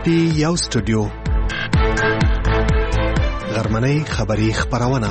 PI سټوډیو غرمنۍ خبری خبرونه.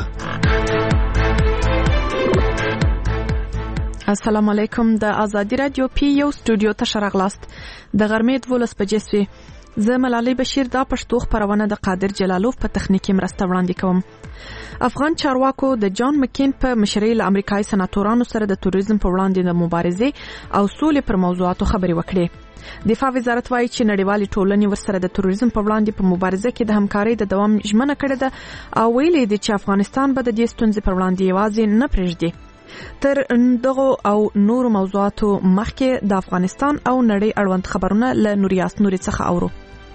السلام علیکم. د آزادی رادیو PI سټوډیو ته شرغلاست. د غرمې 12 بجې سوي. زه ملالۍ بشیر دا پښتو خبرونه د قادر جلالوف په تخنیکی مرسته وړاندې کوم. افغان چارواکو د جان مکین په مشرۍ له امریکایي سناتورانو سره د تروریزم په وړاندې د مبارزې او سولې پر موضوعاتو خبرې وکړې. دفاع وزارت وايي چې نړیوالې ټولنې ورسره د تروریزم په وړاندې په مبارزه کې د همکارۍ د دوام ژمنه کړې ده او ویلي دي چې افغانستان به د دې ستونزې پر وړاندې یوازې نه پرېږدي. تر دغه او نور موضوعاتو مخکې د افغانستان او نړۍ اړوند خبرونه له نوریاس نوري څخه اورو.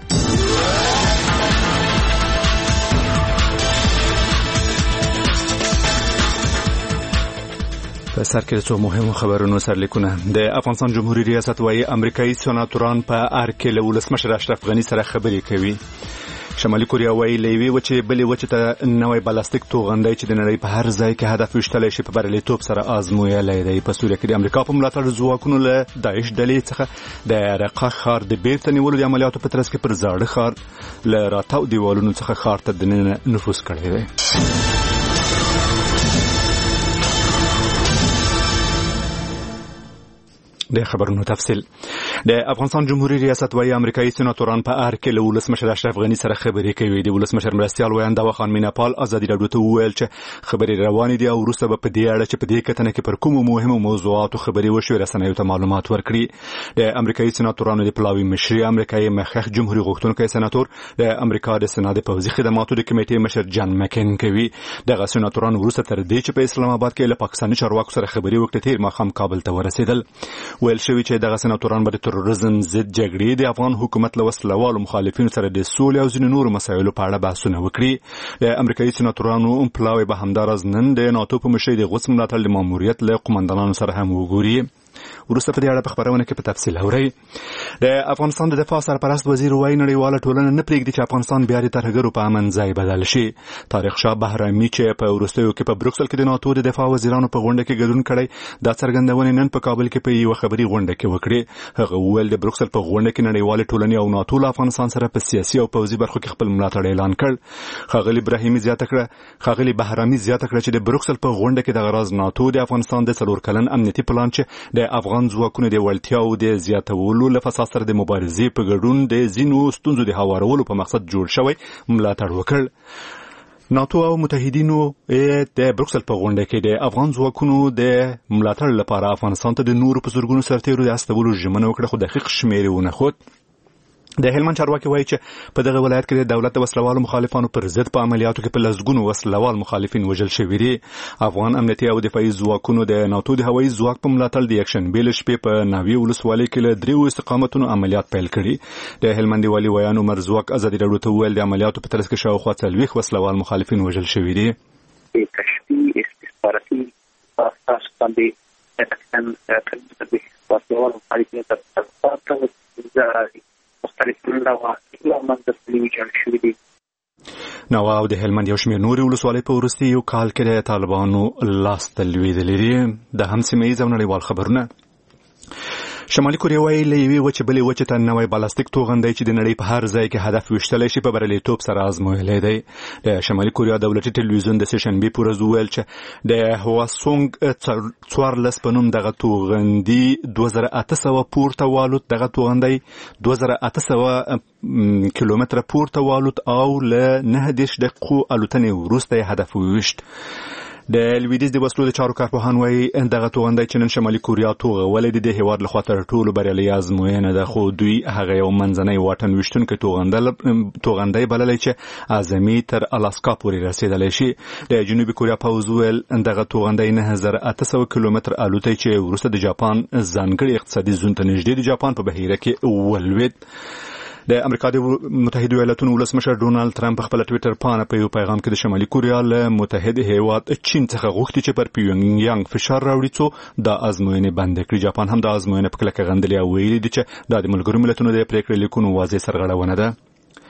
په سر کې څو مهمو خبرونو سرلیکونه. د افغانستان جمهوریت ریاست وايي امریکایي سناتوران په ارکل ولسمشر اشرف غنی سره خبرې کوي. شمالي کوریا وايي لوي وچه بلې وچه ته نوې بالستیک توغندۍ چې د نړۍ په هر ځای کې هدف وشتلې شي په بریالیتوب سره آزمویلې دی. په سوریه کې د امریکا په ملاتړ ځواکونو له داعش ډلې څخه د رقه ښار د بیرته نیولو د عملیاتو په ترڅ کې پر زاړه ښار له راتاو دیوالونو څخه ښار ته د نفوذ کړی دی. د خبرونو تفصیل. د افغانستان جمهوریت ریاست وايي امریکایي سناتوران په ارکل ولسمشر اشرف غنی سره خبرې کوي. د ولسمشر مرستيال ویاند خان میناپال آزادی رادیو ته وویل چې خبرې روانې دي او وروسته به په دې اړه چې په دې کتنه کې پر کومو مهمو موضوعاتو خبرې وشي رسنیو ته معلومات ورکړي. د امریکایي سناتورانو د پلاوي مشري امریکایي مخخ جمهوریت غوښتونکي سناتور د امریکا د سناد پوځي خدماتو د کمیټې مشر جان مکین کوي. دغه سناتوران وروسته تر دې چې په اسلام آباد کې له پاکستاني چارواکو سره خبرې وکړي تیر ماښام کابل ته ورسېدل. ویل شوی چې دغه سناتوران به د تروریزم ضد جګړې د افغان حکومت له وسلوالو مخالفینو سره د سولې او ځینو نورو مسایلو په اړه بحثونه وکړي. د امریکایي سناتورانو پلاوی به همدارز نن د ناتو په مشرۍ د غوڅ ملاتړ د ماموریت له قومندانانو سره هم وګوري. ورسته په دې اړه په خبرونه کې په تفصیل اوري. د افغانستان د دفاع سرپرست وزیر وايي نړیواله ټولنه نه پرېږدي چې افغانستان بیا د ترهګرو په امن ځای بدل شي. طارق شاه بهرامي چې په وروستیو کې په بروکسل کې د ناتو د دفاع وزیرانو په غونډه کې ګډون کړی دا څرګندونه نن په کابل کې په یو خبري غونډه کې وکړي. هغه وویل د بروکسل په غونډه کې نړیواله ټولنه او ناتو له افغانستان سره په سیاسي او پوځي برخو کې خپل ملاتړ اعلان کړ. خاغلی بهرامي زیاته کړه چې د بروکسل په غونډه کې د غراض ناتو د افغانستان د 4 کلن امنیتي پلان چې د افغان ځواکونو د وړتیاو د زیاتولو له فساد سره د مبارزې په ګډون د ځینو ستونزو د هوارولو په مقصد جوړ شوی ملاتړ وکړ. ناتو او متحدینو د بروکسل په غونډه کې د افغان ځواکونو د ملاتړ لپاره افغانستان ته د نورو په زورګونو سرتیرو د استولو ژمنه وکړه خو دقیق شمېر ونه خود. د هلمند چارواکي وایي چې په دغه ولایت کې د دولت د وسلوالو مخالفانو پر ضد په عملیاتو کې په لسګونو وسلوال مخالفین وژل شوي دي. افغان امنیتي او دفاعي ځواکونو د ناتو د هوایي ځواک په ملاتړ د یکشنبې له شپې په ناوې ولسوالۍ کې له 3 استقامتونو عملیات پیل کړي. د هلمند والي ویان عمر ځواک آزادي رادیو ته وویل د عملیاتو په ترڅ کې شاوخوا 40 وسلوال مخالفین وژل شوي دي. کشفي استخباراتي اساس باندې وسلوال مخالفین نو او د هلمند یو شمېر نورې ولسوالۍ په وروستي یو کال کې د طالبانو لاس ته لوېدلې دي. د هم سیمه ییز او نړیوال خبرونه. شمالي کوریا وايي له یوې وچې بلې وچې ته نوې بالستیک توغندۍ چې د نړۍ په هر ځای کې هدف وشتلی شي په بریالیتوب سره آزمویلی دی. د شمالي کوریا دولتي ټلویزیون د سهشنبې په ورځ وویل چې د هواسونګ 14 په نوم دغه توغندي 2800 پورته والوت. دغه توغندۍ 2800 کیلومتره پورته والوت او له 9 دقیقو الوتنې وروسته هدف وویشت. د لویدیز د وسلو د چارو کارپوهان وايي دغه توغندۍ چې نن شمالي کوریا توغولې د هیواد لخوا تر ټولو بریالۍ ازموینه ده خو دوی هغه یو منځنۍ واټن ویشتونکې توغندۍ بللې چې اعظمي تر الاسکا پورې رسیدلی شي. د جنوبي کوریا پوځ ویل دغه توغندۍ 9800 کیلومتر الوتي چې وروسته د جاپان ځانګړي اقتصادي زون ته نږدې د جاپان په بهیره کې ولوېد. د امریکا د متحده ایالاتونو ولسمشر ډونالد ترامپ خپل ټوئیټر پاڼه په یو پیغام کې د شمالي کوریا له متحده هیواد چین څخه غوښتي چې پر پیونګ یانګ فشار راوړي څو د ازموینې بند کړي. جاپان هم د ازموینې په کلکه غندلې او ویلي دي چې د ملګرو ملتونو د پریکړې لیکونو واضح سرغړونه ده.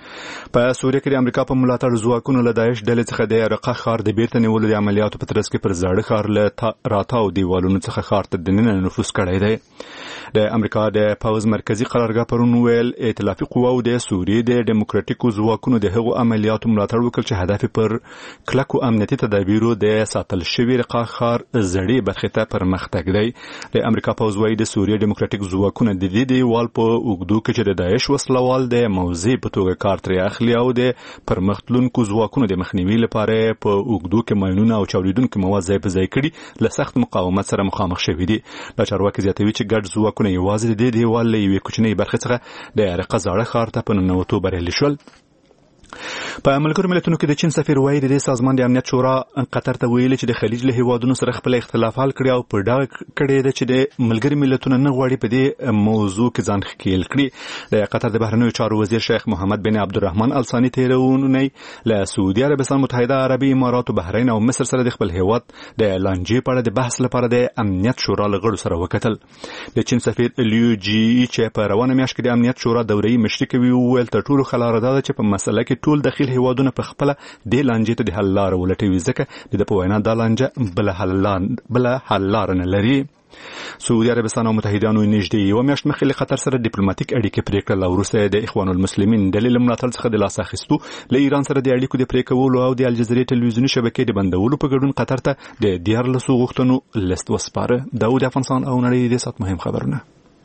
په سوریه کې د امریکا په ملاتړ ځواکونو له داعش ډلې څخه د رقه ښار د بیرته نیولو د عملیاتو په ترڅ کې پر زاړه ښار له راتاو دیوالونو څخه ښار ته دننه نفوذ کړی دی. د امریکا د پوز مرکزی قرارګاه پرون ویل ائتلافي قواو د سوریې د ډیموکراټیکو ځواکونو د هغو عملیاتو ملاتړ وکړ چې هدف پر کلکو امنیتي تدابیرو د ساتل شوي رقه ښار زړې برخې ته پرمختګ دی. د امریکا پوز وايي د سوریې ډیموکراټیک ځواکونه د دې دیوال په اوږدو کې چې د داعش وسلوال د موضع په توګه کار ترې اخلي او د پرمختلونکو ځواکونو د مخنیوي لپاره په اوږدو کې ماینونه او چاودیدونکي مواد ځای په ځای کړي له سخت مقاومت سره مخامخ شوي دي. دا چارواکي زیاتوي چې ګډ ځواکونه یوازې د دې دیوال له یوې کوچنۍ برخې څخه د رقه زاړه ښار ته په ننوتو بریالي شول. په ملګرو ملتونو کې د چین سفیر وایي د سازمان د امنیت شورا قطر ته ویلي چې د خلیج له هیوادونو سره خپل اختلاف حل کړي او په ډاګه کړي ده چې د ملګرو ملتونو نه غواړي په دې موضوع کې ځان ښکیل کړي. د قطر د بهرنیو چارو وزیر شیخ محمد بن عبدالرحمن الثاني تیرونی له سعودي عربستان، متحده عربي امارات، بحرین او مصر سره د خپل هیواد د لانجې په اړه د بحث لپاره د امنیت شورا له غړو سره وکتل. د چین سفیر لیو جی چې په روانه میاشت کې د امنیت شورا دورې مشري کوي وویل تر ټولو خلاره ده چې په مسله کې ټول داخل هیوادونه په خپل د لانجې ته د حل لار ولټوي، ځکه د په وینا د لانجه بل حل لار نه لري. سعودي عربستان او متحدانو نږدې یو میاشت مخکې له قطر سره ډیپلوماټیک اړیکې پرې کړل او وروسته د اخوان المسلمین ډلې له ملاتړ څخه د لاس اخیستو له ایران سره د اړیکو د پرې کولو او د الجزیرې ټلویزیوني شبکې د بندولو په ګډون قطر ته د 14 غوښتنو لیست وسپاره. داود افغانستان او نړۍ د سات مهم خبرونه.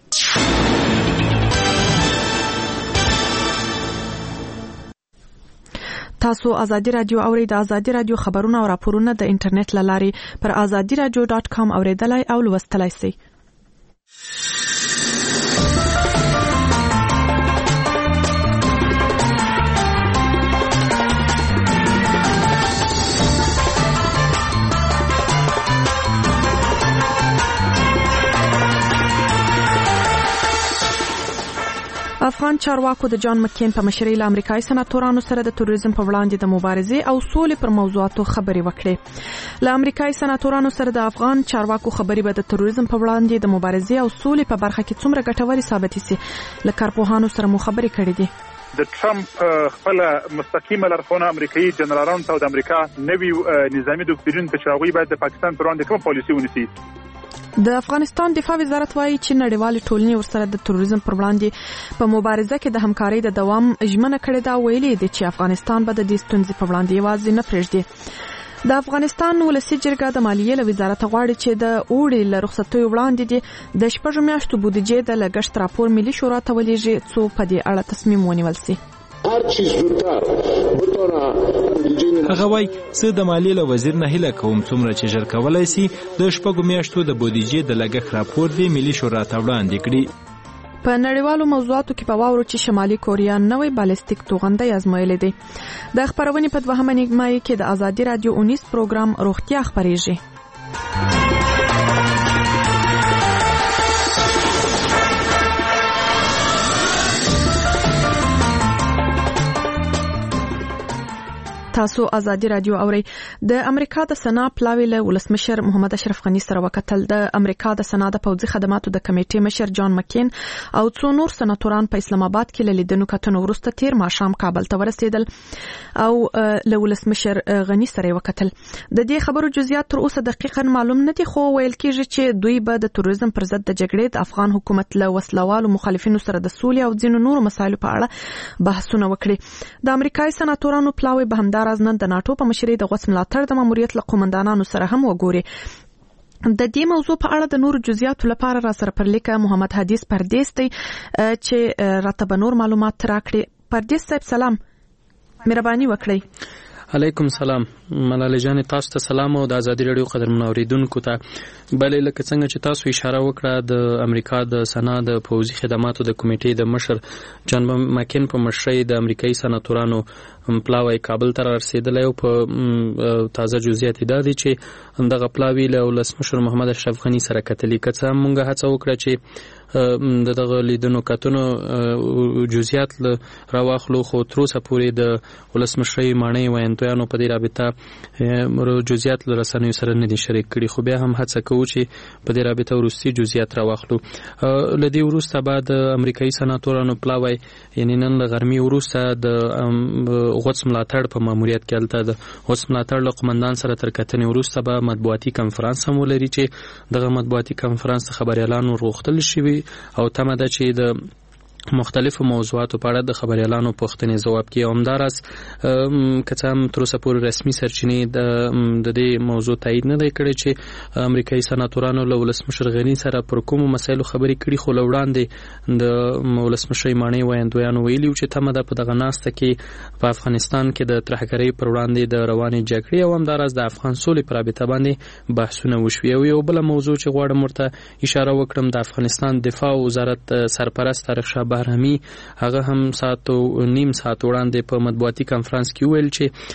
تاسو ازادي رادیو اورئ. د ازادي رادیو خبرونه او راپورونه د انټرنیټ له لارې پر azadiradio.com اوریدلای او لوستلای شئ. افغان چارواکو د جان مکین په مشرۍ له امریکایي سناتورانو سره د تروریزم په وړاندې د مبارزې او سولې پر موضوعاتو خبرې وکړې. له امریکایي سناتورانو سره د افغان چارواکو خبرې به د تروریزم په وړاندې د مبارزې او سولې په برخه کې څومره ګټورې ثابتې سي. له کارپوهانو سره مو خبرې کړې دي. د ټرمپ خپل مستقیمه لارښوونه امریکایي جنرالانو ته د امریکا نوي نظامی دوکترین ته چې هغوی باید د پاکستان پر وړاندې کوم پالیسي ونیسي. د افغانستان دفاع وزارت وايي چې نړیوال ټولنې ورسره د تروریزم پر وړاندې په مبارزه کې د همکارۍ د دوام ژمنه کړې ده. ویلي دي چې افغانستان به د دې ستونزې په وړاندې یوازې نه پرېږدي. د افغانستان ولسي جرګه د مالیې له وزارت غواړي چې د اوړي له رخصتیو وړاندې د 6 میاشتو بودیجې د لګښت راپور ملي شورا ته ولېږي څو په دې اړه تصمیم ونیول شي. هغه وایي زه د مالیې له وزیر نه هیله کوم څومره چې ژر کولی شي د 6 میاشتو د بودیجې د لګښت راپور دی ملي شورا ته وړاندې کړي. په نړیوالو موضوعاتو کې په واورو چې شمالي کوریا نوې بالستیک توغندۍ ازمایلې دي. د خبرونې په 2مه نیمایي کې د ازادي رادیو 19 پروګرام روغتیا خبرېږي. تاسو ازادي رادیو اورئ. د امریکا د سنا پلاوی له ولسمشر محمد اشرف غنی سره وکتل. د امریکا د سنا د پوځي خدماتو د کمیټې مشر جان مکین او څو نور سناتوران په اسلام آباد کې له لیدنو کتنو وروسته تیر ماښام کابل ته ورسېدل او له ولسمشر غنی سره وکتل. د دې خبرو جزئیات تر اوسه دقیقاً معلوم نه دي، خو ویل کېږي چې دوی به د تروریزم پر ضد د جګړې د افغان حکومت له وسلوالو مخالفینو سره د سولې او ځینو نورو مسایلو په اړه بحثونه وکړي. د امریکایي سناتورانو پلاوی به همدار از نن د ناتو په مشرۍ د غوث ملاتړ د ماموریت له قومندانانو سره هم وګوري. د دې موضوع په اړه د نورو جزئیاتو لپاره را سره پر لیکه محمد حدیث پردیس دی چې راته به نور معلومات راکړي. پردیس صاحب سلام، مهرباني وکړئ. علیکم سلام. ملاله جان تاسو ته سلام او د ازادي رادیو قدرمن اوریدونکو ته. بلې لکه څنګه چې تاسو اشاره وکړه د امریکا د سنا د پوځي خدماتو د کمیټې د مشر جان مکین په مشرۍ د امریکایي سناتورانو پلاوی کابل ته رسیدلی او په تازه جزئیات دا دي چې دغه پلاوی له ولسمشر محمد اشرف غني سره کتلي که څه هم موږ هڅه وکړه چې دغه لیدنو کتنو جزئیات راواخلو خو تر اوسه پورې د ولسمشرۍ ماڼۍ ویاندویانو په دې رابطه جزئیات له رسنیو سره نه دي شریک کړي خو بیا هم هڅه کوو چې په دې رابطه وروستي جزئیات راواخلو. له دې وروسته بعد امریکایي سناتورانو پلاوی یعنې نن له غرمې وروسته د غوڅ ملاتړ په ماموریت کې هلته د غوڅ ملاتړ له قمندان سره تر کتنې وروسته به مطبوعاتي کنفرانس هم ولري چې دغه مطبوعاتي کنفرانس ته خبریالانو غوښتل شوي او تمه ده چې د مختلفو موضوعاتو په اړه د خبریالانو پوښتنې ځواب کوي. همداراز که څه هم تر اوسه پورې رسمي سرچینې د دې موضوع تایید نه دی کړی چې امریکایي سناتورانو له ولسمشر غني سره پر کومو مسایلو خبرې کړي خو له وړاندې د ولسمشرۍ ماڼۍ ویاندویانو ویلي چې تمه ده په دغه ناسته کې په افغانستان کې د ترهګرۍ پر وړاندې د روانې جګړې او همداراز د افغان سولې په رابطه باندې بحثونه وشوي. او یو بله موضوع چې غواړم ورته اشاره وکړم د افغانستان دفاع وزارت سرپرست طارق شاه بهرامي هغه هم ساعت او نیم ساعت وړاندې په مطبوعاتي کنفرانس کې ویل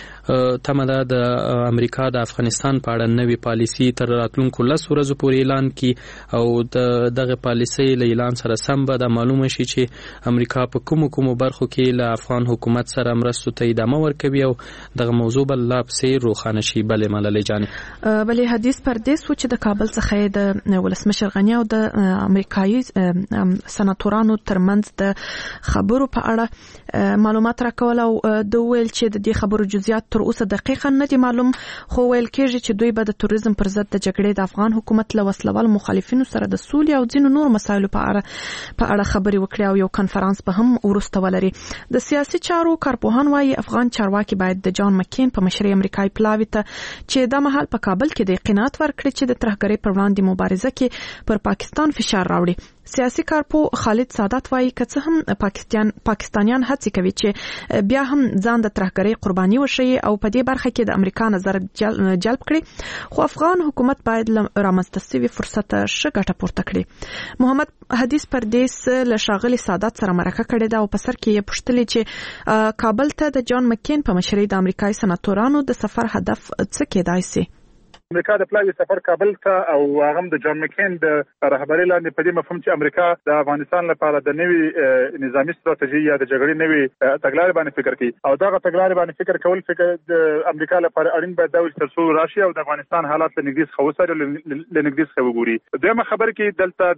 چې تمه ده د امریکا د افغانستان په اړه نوې پالیسي تر راتلونکو 10 ورځو پورې اعلان کړي او دغه پالیسي له اعلان سره سم به د معلومه شي چې امریکا په کومو برخو کې له افغان حکومت سره مرستو ته ادامه ورکوي او دغه موضوع بل لا پسې روښانه شي. بلې ملالۍ جانې بلې حدیث پردیس و چې د کابل څخه د ولسمشر غني او د امریکایي سناتورانو ترمنځ د خبرو په اړه معلومات راکول او د ویل چې د دې خبرو جزئیات تر اوسه دقیقاً نه دي معلوم خو ویل کېږي چې دوی به د توریزم پر ضد د جګړې د افغان حکومت له وسلوال مخالفینو سره د سولې او ځینو نور مسایلو په اړه خبرې وکړي او یو کنفرانس به هم وروسته ولري. د سیاسي چارو کارپوهان وايي افغان چارواکي باید د جان مکین په مشرۍ امریکایي پلاوي ته چې د مهال په کابل کې د قناعت ورکړي چې د ترهګرۍ پر وړاندې مبارزه کې پر پاکستان فشار راوړي. سیاسي کارپو خالد سادات وايي که څه هم پاکستانیان هڅې کوي چې بیا هم ځان د ترهګرۍ قرباني وشي او په دې برخه کې د امریکا نظر جلب کړي خو افغان حکومت باید رامنځته شوي فرصت ښه ګټه پورته کړي. محمد حدیث پردیس له ښاغلي سادات سره مرکه کړې ده او په سر کې یې پوښتلې چې کابل ته د جان مکین په مشرۍ د امریکایي سناتورانو د سفر هدف څه کېدای شي؟ امریکا د پلاوی سفر کابل ته او هغه د جان مکین د رهبرۍ لاندې په دې مفهوم چې امریکا د افغانستان لپاره د نوي نظامی ستراتیژي یا د جګړې نوي تګلارې باندې فکر کوي او دغه تګلارې باندې فکر کول د امریکا لپاره اړین باید دا وي چې ترڅو راشي او د افغانستان حالات له نږدې څخه وڅاري له نږدې څخه وګوري. دویمه خبر کې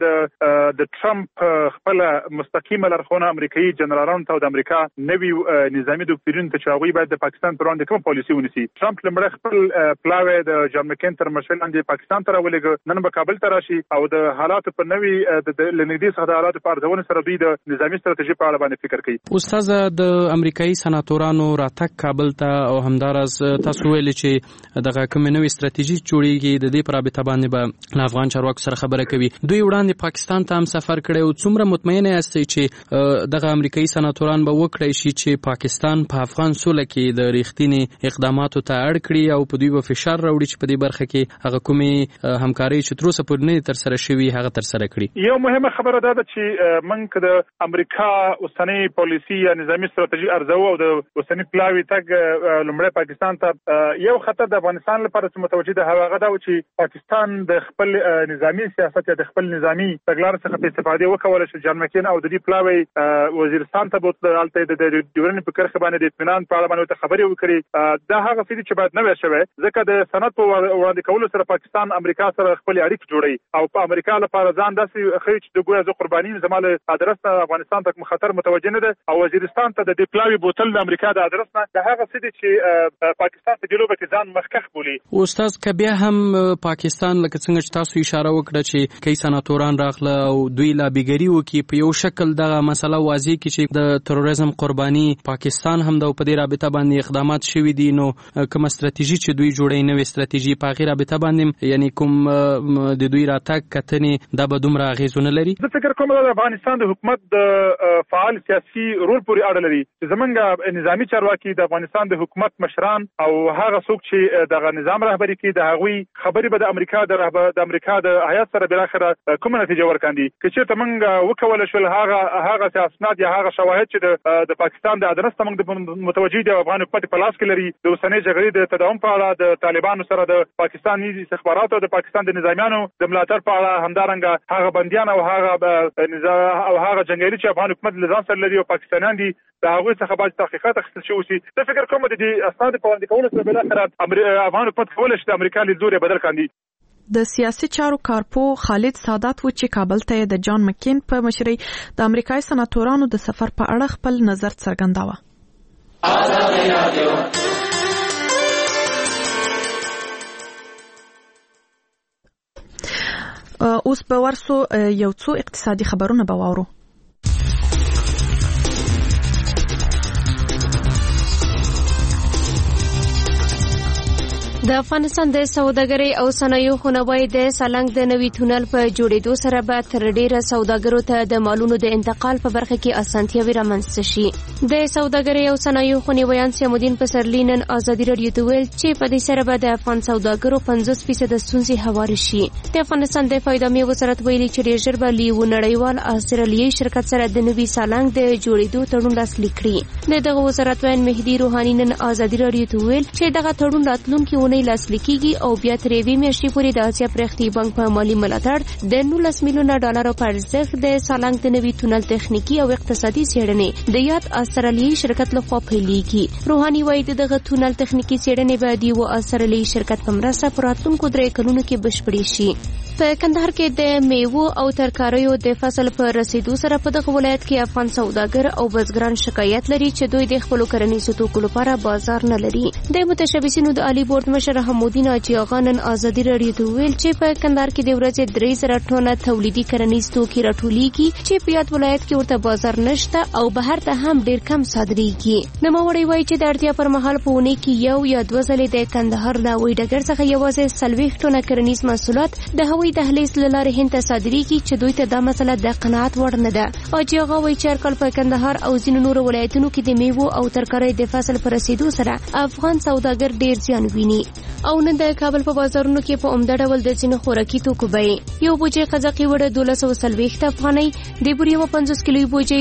دلته د ټرمپ خپل مستقیمه لارښوونه امریکایي جنرالانو ته د امریکا نوي نظامی دوکترین ته چې هغوی باید د پاکستان پر وړاندې کوم پالیسي ونیسي. ټرمپ لمړی خپل پلاوی د جان تر مشرۍ لاندې پاکستان ته راولېږه نن به کابل ته راشي او د حالاتو په نوي له نږدې څخه د حالاتو په ارزونې سره دوی د نظامي ستراتیژي په اړه باندې فکر کوي. استاذه د امریکایي سناتورانو راتګ کابل ته او همداراز تاسو ویلي چې دغه کوم نوې ستراتیژي جوړیږي د دې په رابطه باندې به له افغان چارواکو سره خبره کوي. دوی وړاندې پاکستان ته هم سفر کړی او څومره مطمئنه یاستئ چې دغه امریکایي سناتوران به وکړی شي چې پاکستان په افغان سوله کې د ریښتینې اقداماتو ته اړ کړي او په دوی به فشار راوړي چې په دې برخه کې هغه کومې همکاري چې تر اوسه پورې نه تر سره شوي هغه تر سره کړي؟ یو مهمه خبره ده چې موږ د امریکا اوسنۍ پالیسي یا نظامي ستراتیژي ارزو او د اوسنۍ پلاوي تګ لومړی پاکستان ته یو خطر د افغانستان لپاره چې متوجه ده هغه ده چې پاکستان د خپل نظامي سیاست یا د خپل نظامي تګلارې څخه په استفاده وکولای شي. جان مکین او د دې پلاوي وزیرستان ته بوتل الته د ډیورن په کرخه باندې د اطمینان په اړه باندې خبرې وکړي. دا هغه څه چې باید نه وي شوی ځکه د سند په وړاندې کولو سره پاکستان امریکا سره خپل اړیکې جوړي او په امریکا لپاره ځان داسې خي چې د ګویا ز قرباني زماله ادرس افغانستان ته خطر متوجه نه ده او وزیرستان ته د پلاوی بوتل د امریکا د ادرس نه د هغه څه چې پاکستان په جلوب کې ځان مخکخ بولي. استاد کبه هم پاکستان لکه څنګه چې تاسو اشاره وکړه چې کای سناتوران راغله او دوی لابیګری وکي په یو شکل دغه مسله واضح کی چې د تروریزم قرباني پاکستان هم د په دې رابطه باندې اقدامات شوي دي نو کوم ستراتیژي چې دوی جوړي نوې ستراتیژي په هغه رابطه باندې یعنی کوم د دوی راتګ کتنې دا به دومره اغیزونه لري؟ زه فکر کوم د افغانستان د حکومت د فعال سیاسي رول پورې اړه لري چې زمونږ نظامی چارواکي د افغانستان د حکومت مشران او هغه څوک چې دغه نظام رهبری کوي د هغوی خبرې به د امریکا د هیات سره بل اخره کومه نتیجه ورکاندي چې ته موږ وکول شو هغه اسناد یا هغه شواهد چې د پاکستان د ادرس موږ متوجي د افغان حکومت په لاس کې لري د اوسنۍ جګړې د تداوم په اړه د طالبانو سره د پاکستاني استخباراتو د پاکستان د نظامیانو د ملاتړ په اړه همدارنګه هغه بنديان او هغه جنگیالي چې افغان حکومت لزان سره لري او پاکستانیان دي د هغوی څخه باید تحقیقات اخیستل شي. زه فکر کوم د دې اسناد په وړاندې کولو سره بل اخر افغان حکومت کولای شي د امریکا لیدلوري بدل کړي. د سیاسي چارو کارپو خالد سادات و چې کابل ته د جان مکین په مشرۍ د امریکایي سناتورانو د سفر په اړه خپل نظر څرګنداوه. اوس به ورسو یو څو اقتصادي خبرونه به واورو. د افغانستان د سوداګرۍ او صنایعو خونوای د سالنګ د نوي تونل په جوړېدو سره به تر ډیره سوداګرو ته د مالونو د انتقال په برخه کې اسانتیاوې رامنځته شي. د سوداګرۍ او صنایعو خونوایان سیمودین پسرلی نن ازادي راډیو ته ویل چې په دې سره به د افغان سوداګرو 50% ستونزې هوارې شي. د افغانستان د فایدامي وزارت ویلي چې ډېر ژر به له یو نړیوال استرالیایي شرکت سره د نوي سالنګ د جوړېدو تړون لاسلیک کړي. دغه وزارت وین مهدي روحاني نن ازادي راډیو ته ویل چې دغه تړون راتلونکي لاسلیکيږي او بیا تر یوې میاشتې پورې د اسیا پرختي بانک په مالی ملاتړ د 19 میلیونه ډالر په ارزښت د سالنګ د نوي تونل تخنیکی او اقتصادي څېړنې د یاد استرالیایي شرکت لخوا پیلېږي. روحاني وایي دغه تونل تخنیکی څېړنې به د یو استرالیایي شرکت په مرسته په راتلونکو 3 کلونو کې بشپړې شي. په کندهار کې د میوو او ترکاریو د فصل په رسیدو سره په دغه ولایت کې افغان سوداګر او بزګران شکایت لري چې دوی د خپل کرنیزو توکو لپاره بازار نه لري. د متشبثینو د عالی بورډ مشر حمودین اچي غانن ازادي راډیو ته ویل چې په کندهار کې د ورځې 3000 ټنه تولیدي کرنیز توکي راټولیږي چې په یاد ولایت کې ورته بازار نشته او بهر ته هم ډیر کم صادریږي. نوموړی وایي چې د اړتیا پر مهال په ونه کې یو یا دوه ځلې د کندهار د هوایي ډګر څخه یوازې 40 ټنه کرنیز محصولات د هوایي دهلیز له لارې هند ته صادریږي چې دوی ته دا مسله د قناعت وړ نه ده. اچي غا وایي چې هرکال په کندهار او ځینو نورو ولایتونو کې د میوو او ترکاریو د فصل پر رسیدو سره افغان سوداګر ډیر زیان ویني. او نن د کابل په بازارونو کې په عمده ډول د ځینو خوراکي توکو بیې یو بوجۍ قزاقي وړه 1240 افغانۍ، د بوري 50 کیلو بوجۍ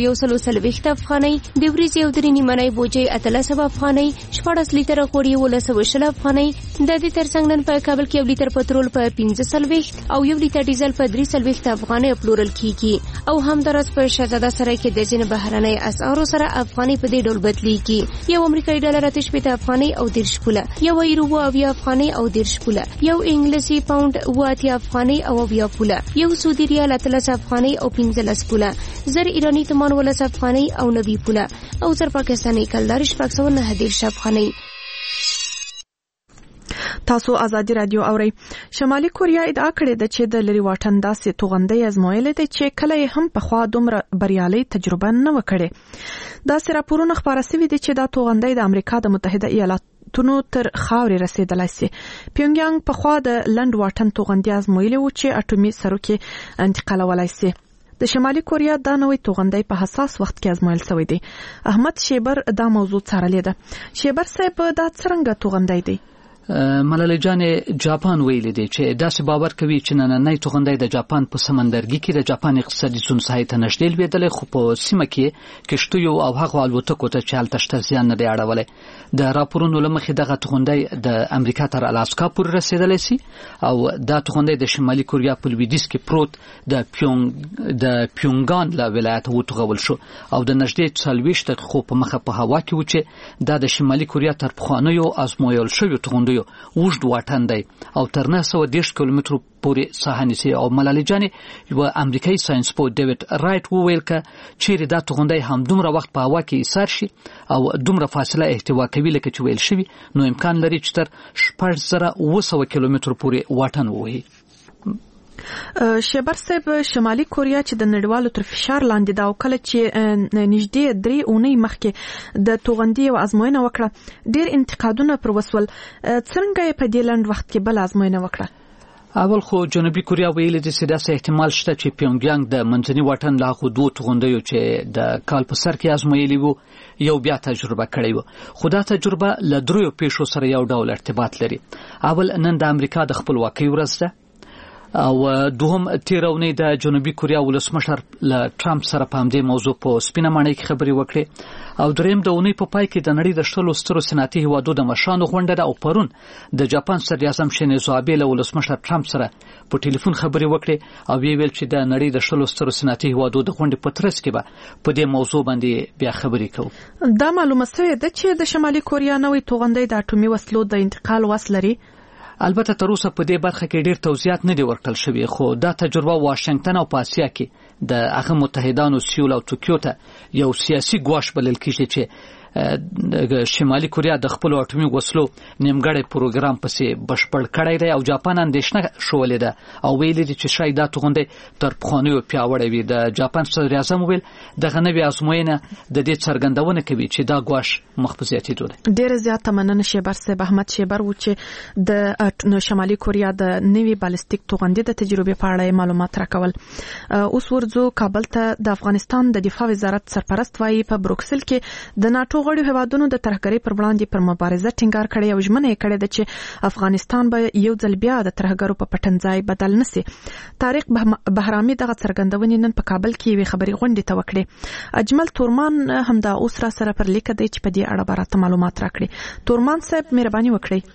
2140 افغانۍ، د وریځې او درې نیمه بوجۍ 1300 افغانۍ، 14 لیټره غوړي 1220 افغانۍ. د دې ترڅنګ نن په کابل کې 1 لیټر پټرول په 15 او 1 لیټر ډیزل په 340 افغانۍ پلورل کیږي. او همدارس په شهزاده سرای کې د ځینو بهرنۍ اسعارو سره افغانۍ په دې ډول بدلیږي. یو امریکایي ډالر 8 افغانۍ او 10 پوله، یو یورو 20 افغانۍ او 10 پوله، یو انګلیسي پاوند 80 افغانۍ او 20 پوله، یو سعودي ریال 13 افغانۍ او 15 پوله، زر ایرانی تومان 19 افغانۍ او 90 پوله، او زر پاکستاني کلدار 910 افغانۍ. تاسو ازادي رادیو اورئ. شمالي کوریا ادعا کړې ده چې د لری واټن داسې توغندۍ ازمویلې ده چې کله هم په خوا دومره بریالي تجربه نه وکړي. داسې راپورونه خبره شوي دي چې دا توغندۍ د امریکا د متحده ایالاتونو تر خاورې رسیدلای شي. پیونګیانګ په خوا د لند واټن توغندۍ ازمویلې و چې اټومي سروکي انتقالولای شي. د شمالي کوریا دا نوې توغندۍ په حساس وخت کې ازمویل شوې دي. احمد شیبر دا موضوع څارلې ده. شیبر صاحب دا څنګه توغندۍ دی؟ ملالۍ جانې جاپان ویلي دی چې داسې باور کوي چې نننۍ توغندۍ د جاپان په سمندرګي کې د جاپان اقتصادي څنځای ته نږدې لوېدلې، خو په سیمه کې کشتیو او هغو الوتکو ته چې هلته شته زیان نه دی اړولی. د راپورونو له مخې دغه توغندۍ د امریکا تر الاسکا پورې رسېدلی سي او دا توغندۍ د شمالي کوریا په لویدیځ کې پروت د پیونګان له ولایته وتوغول شو او د نږدې 40 دقیقو په مخه په هوا کې و چې دا د شمالي کوریا تر پخوانیو ازمویل شویو توغندیو اوږد واټن دی او تر 910 کیلومترو پورې ساحه نیسي. او ملالۍ جانې یو امریکایي ساينسپوه ډیوډ رایټ وویل که چیرې دا توغندۍ هم دومره وخت په هوا کې ایسار شي او دومره فاصله احتوا کوي لکه چې ویل شوي، نو امکان لري چې تر 6700 کیلومترو پورې واټن ووهي. شیبر صاحب شمالي کوریا چې د نړیوالو تر فشار لاندې دا وکړه چې نږدې 3 اونۍ مخکې د توغندي او ازموینه وکړه ډیر انتقادونه پر وسول څنګه په دې لند وخت کې بل ازموینه وکړه اول خو جنوبي کوریا ویلي چې داسې احتمال شته چې پیونګیانګ د منځني واټن لا خو 2 توغندیو چې د کال په سر کې ازمویلي وو یو بیا تجربه کړی وو خو دا تجربه له دریو پیښو سره یو ډول ارتباط لري اول نن د امریکا د خپلواکۍ ورځ ده او دوهم تیرونی د جنوبي کوریا ولسمشر له ټرمپ سره په همدې موضوع په سپینه ماڼۍ کې خبرې وکړې او دریم د اونۍ په پای کې د نړۍ د شلو سترو صنعتي هیوادو د مشرانو غونډه ده او پرون د جاپان صدراعظم شینزو آبه له ولسمشر ټرمپ سره په ټلیفون خبرې وکړې او ویل چې د نړۍ د شلو سترو صنعتي هیوادو د غونډې په ترڅ کې به په دې موضوع باندې بیا خبرې کوو دا معلومه شوې ده چې د شمالي کوریا نوې توغندي د اټومي وسلو د انتقال وس لري البته تر اوسه په دې برخه کې ډېر توضیحات نه دي ورکړل شوي خو دا تجربه واشنگټن او په اسیا کې د هغه متحدانو سیول او توکیو ته یو سیاسي ګواښ بلل کېږي چې شمالي کوریا د خپل اټومي وسلو نیمګړی پروګرام پسې بشپړ کړی دی او جاپان اندېښنه شولې ده او ویلي دي چې شاید دا توغندي تر پخوانیو پیاوړی وي د جاپان صدراعظم ویل دغه نوې ازموینه د دې څرګندونه کوي چې دا ګواښ مخ په زیاتېدو دی ډېر زیات مننه شیبر صاحب احمد شیبر و چې د شمالي کوریا د نوې بالستیک توغندي د تجربې په اړه معلومات راکول اوس ورځو کابل ته د افغانستان د دفاع وزارت سرپرست وايي په بروکسل کې د ناتو غړو هیوادونو د ترهګرۍ پر وړاندې پر مبارزه ټینګار کړی او ژمنه یې کړې ده چې افغانستان به یو ځل بیا د ترهګرو په پټنځای بدل نشي طارق بهرامي دغه څرګندونې نن په کابل کې وی خبري غونډه ته وکړه اجمل تورمان همدا اوس را سره پر لیک دی چې په دې اړه برات معلومات راکړي تورمان صاحب مهرباني وکړئ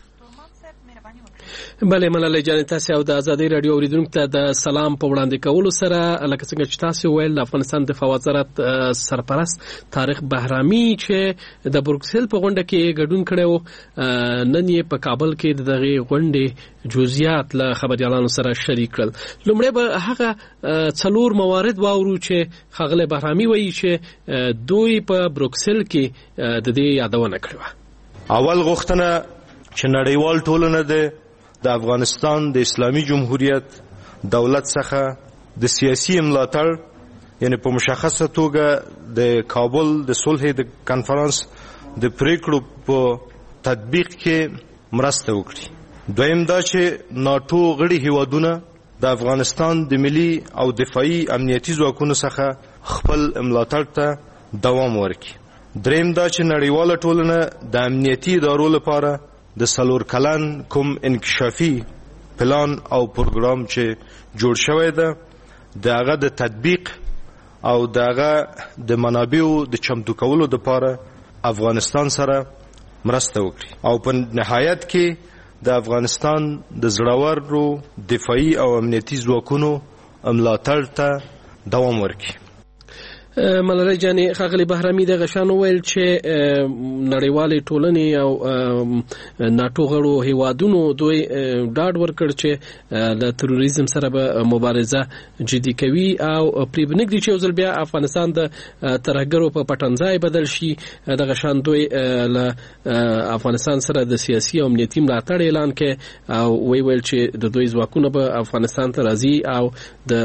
بله ملالۍ جان تاسو او د ازادي رادیو اوریدونکو ته د سلام په وړاندې کولو سره لکه څنګه چې تاسو ویل د افغانستان دفاع وزارت سرپرست طارق بهرامي چې د بروکسل په غونډه کې ګډون کړو نن یې په کابل کې دغه غونډې جزئیات له خبريالانو سره شریک کړل لومړی به هغه څلور موارد واورو چې خغله بهرامي وایي چې دوی په بروکسل کې د دې یادونه کړې اول غوښتنه چې نړیوال ټولنه ده د افغانستان د اسلامي جمهوریت دولت څخه د سیاسي ملاتړ یعنی په مشخصه توګه د کابل د صلح د کانفرنس د پریکړو په تطبیق کې مرسته وکړي دویم دا چې ناتو غړي هیوادونه د افغانستان د ملي او دفاعي امنیتي ځواکونو څخه خپل ملاتړ ته دوام ورکړي دریم دا چې نړیواله ټولنه د امنیتي ادارو لپاره د سلور کلن کوم انکشافي پلان او پروګرام چې جوړ شوی ده دغه د تطبیق او دغه د منابعو د چمتو کولو لپاره افغانستان سره مرسته وکړي او په نهایت کې د افغانستان د زړورو دفاعي او امنیتي ځواکونو ملاتړ ته دوام ورکړي ملالۍ جانې خغلی بهرامي د غشانو ویل چې نړیوالې ټولنې او ناتو غړو هیوادونو دوی ډاډ ورکړ چې د تروریزم سره به مبارزه جدي کوي او پرې بنګدي چې ځل بیا افغانستان د ترهګرو په پټنځای بدل شي د غشان دوی له افغانستان سره د سیاسي او امنیتي ملاتړ اعلان کړي او ویل چې د دوی ځواکونه به افغانستان ته راځي او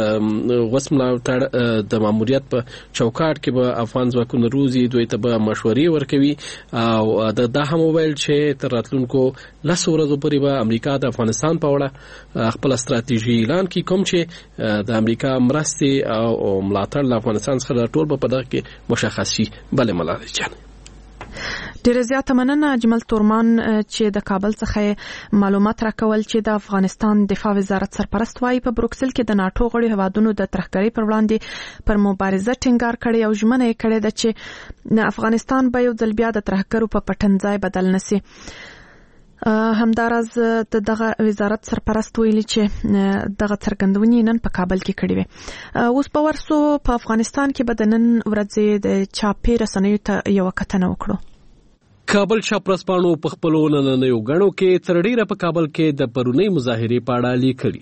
د غوس ملاتړ د ماموریت په چوکاټ کې به افغان ځواکونه روزي دوی ته به مشورې ورکوي او دا هم ویل چې تر راتلونکو 10 ورځې پورې به امریکا د افغانستان په اړه خپل ستراتیژي اعلان کړي کوم چې د امریکا مرستې او ملاتړ له افغانستان څخه ټول په دغه کې مشخص شي بل ملالۍ جان ډیره زیاته مننه اجمل تورمان چې د کابل څخه معلومات راکول چې د افغانستان دفاع وزارت سرپرست وايي په بروکسل کې د ناتو غړي هیوادونو د ترهګرۍ پر وړاندې پر مبارزه ټینګار کړي او ژمنه یې کړې ده چې افغانستان به یو ځل بیا د ترهګرو په پټنځای بدل نشي همدارز دغه وزارت سرپرست ویلي چې دغه څرګندونې نن په کابل کې کړې وي اوس په ورسو په افغانستان کې به د نن ورځې د چاپی رسنیو ته یو کتنه وکړو کابل شاپرسپانو په خپلو نننیو غړو کې تر ډیره په کابل کې د پرونی مظاهرې په اړه لیکلي دي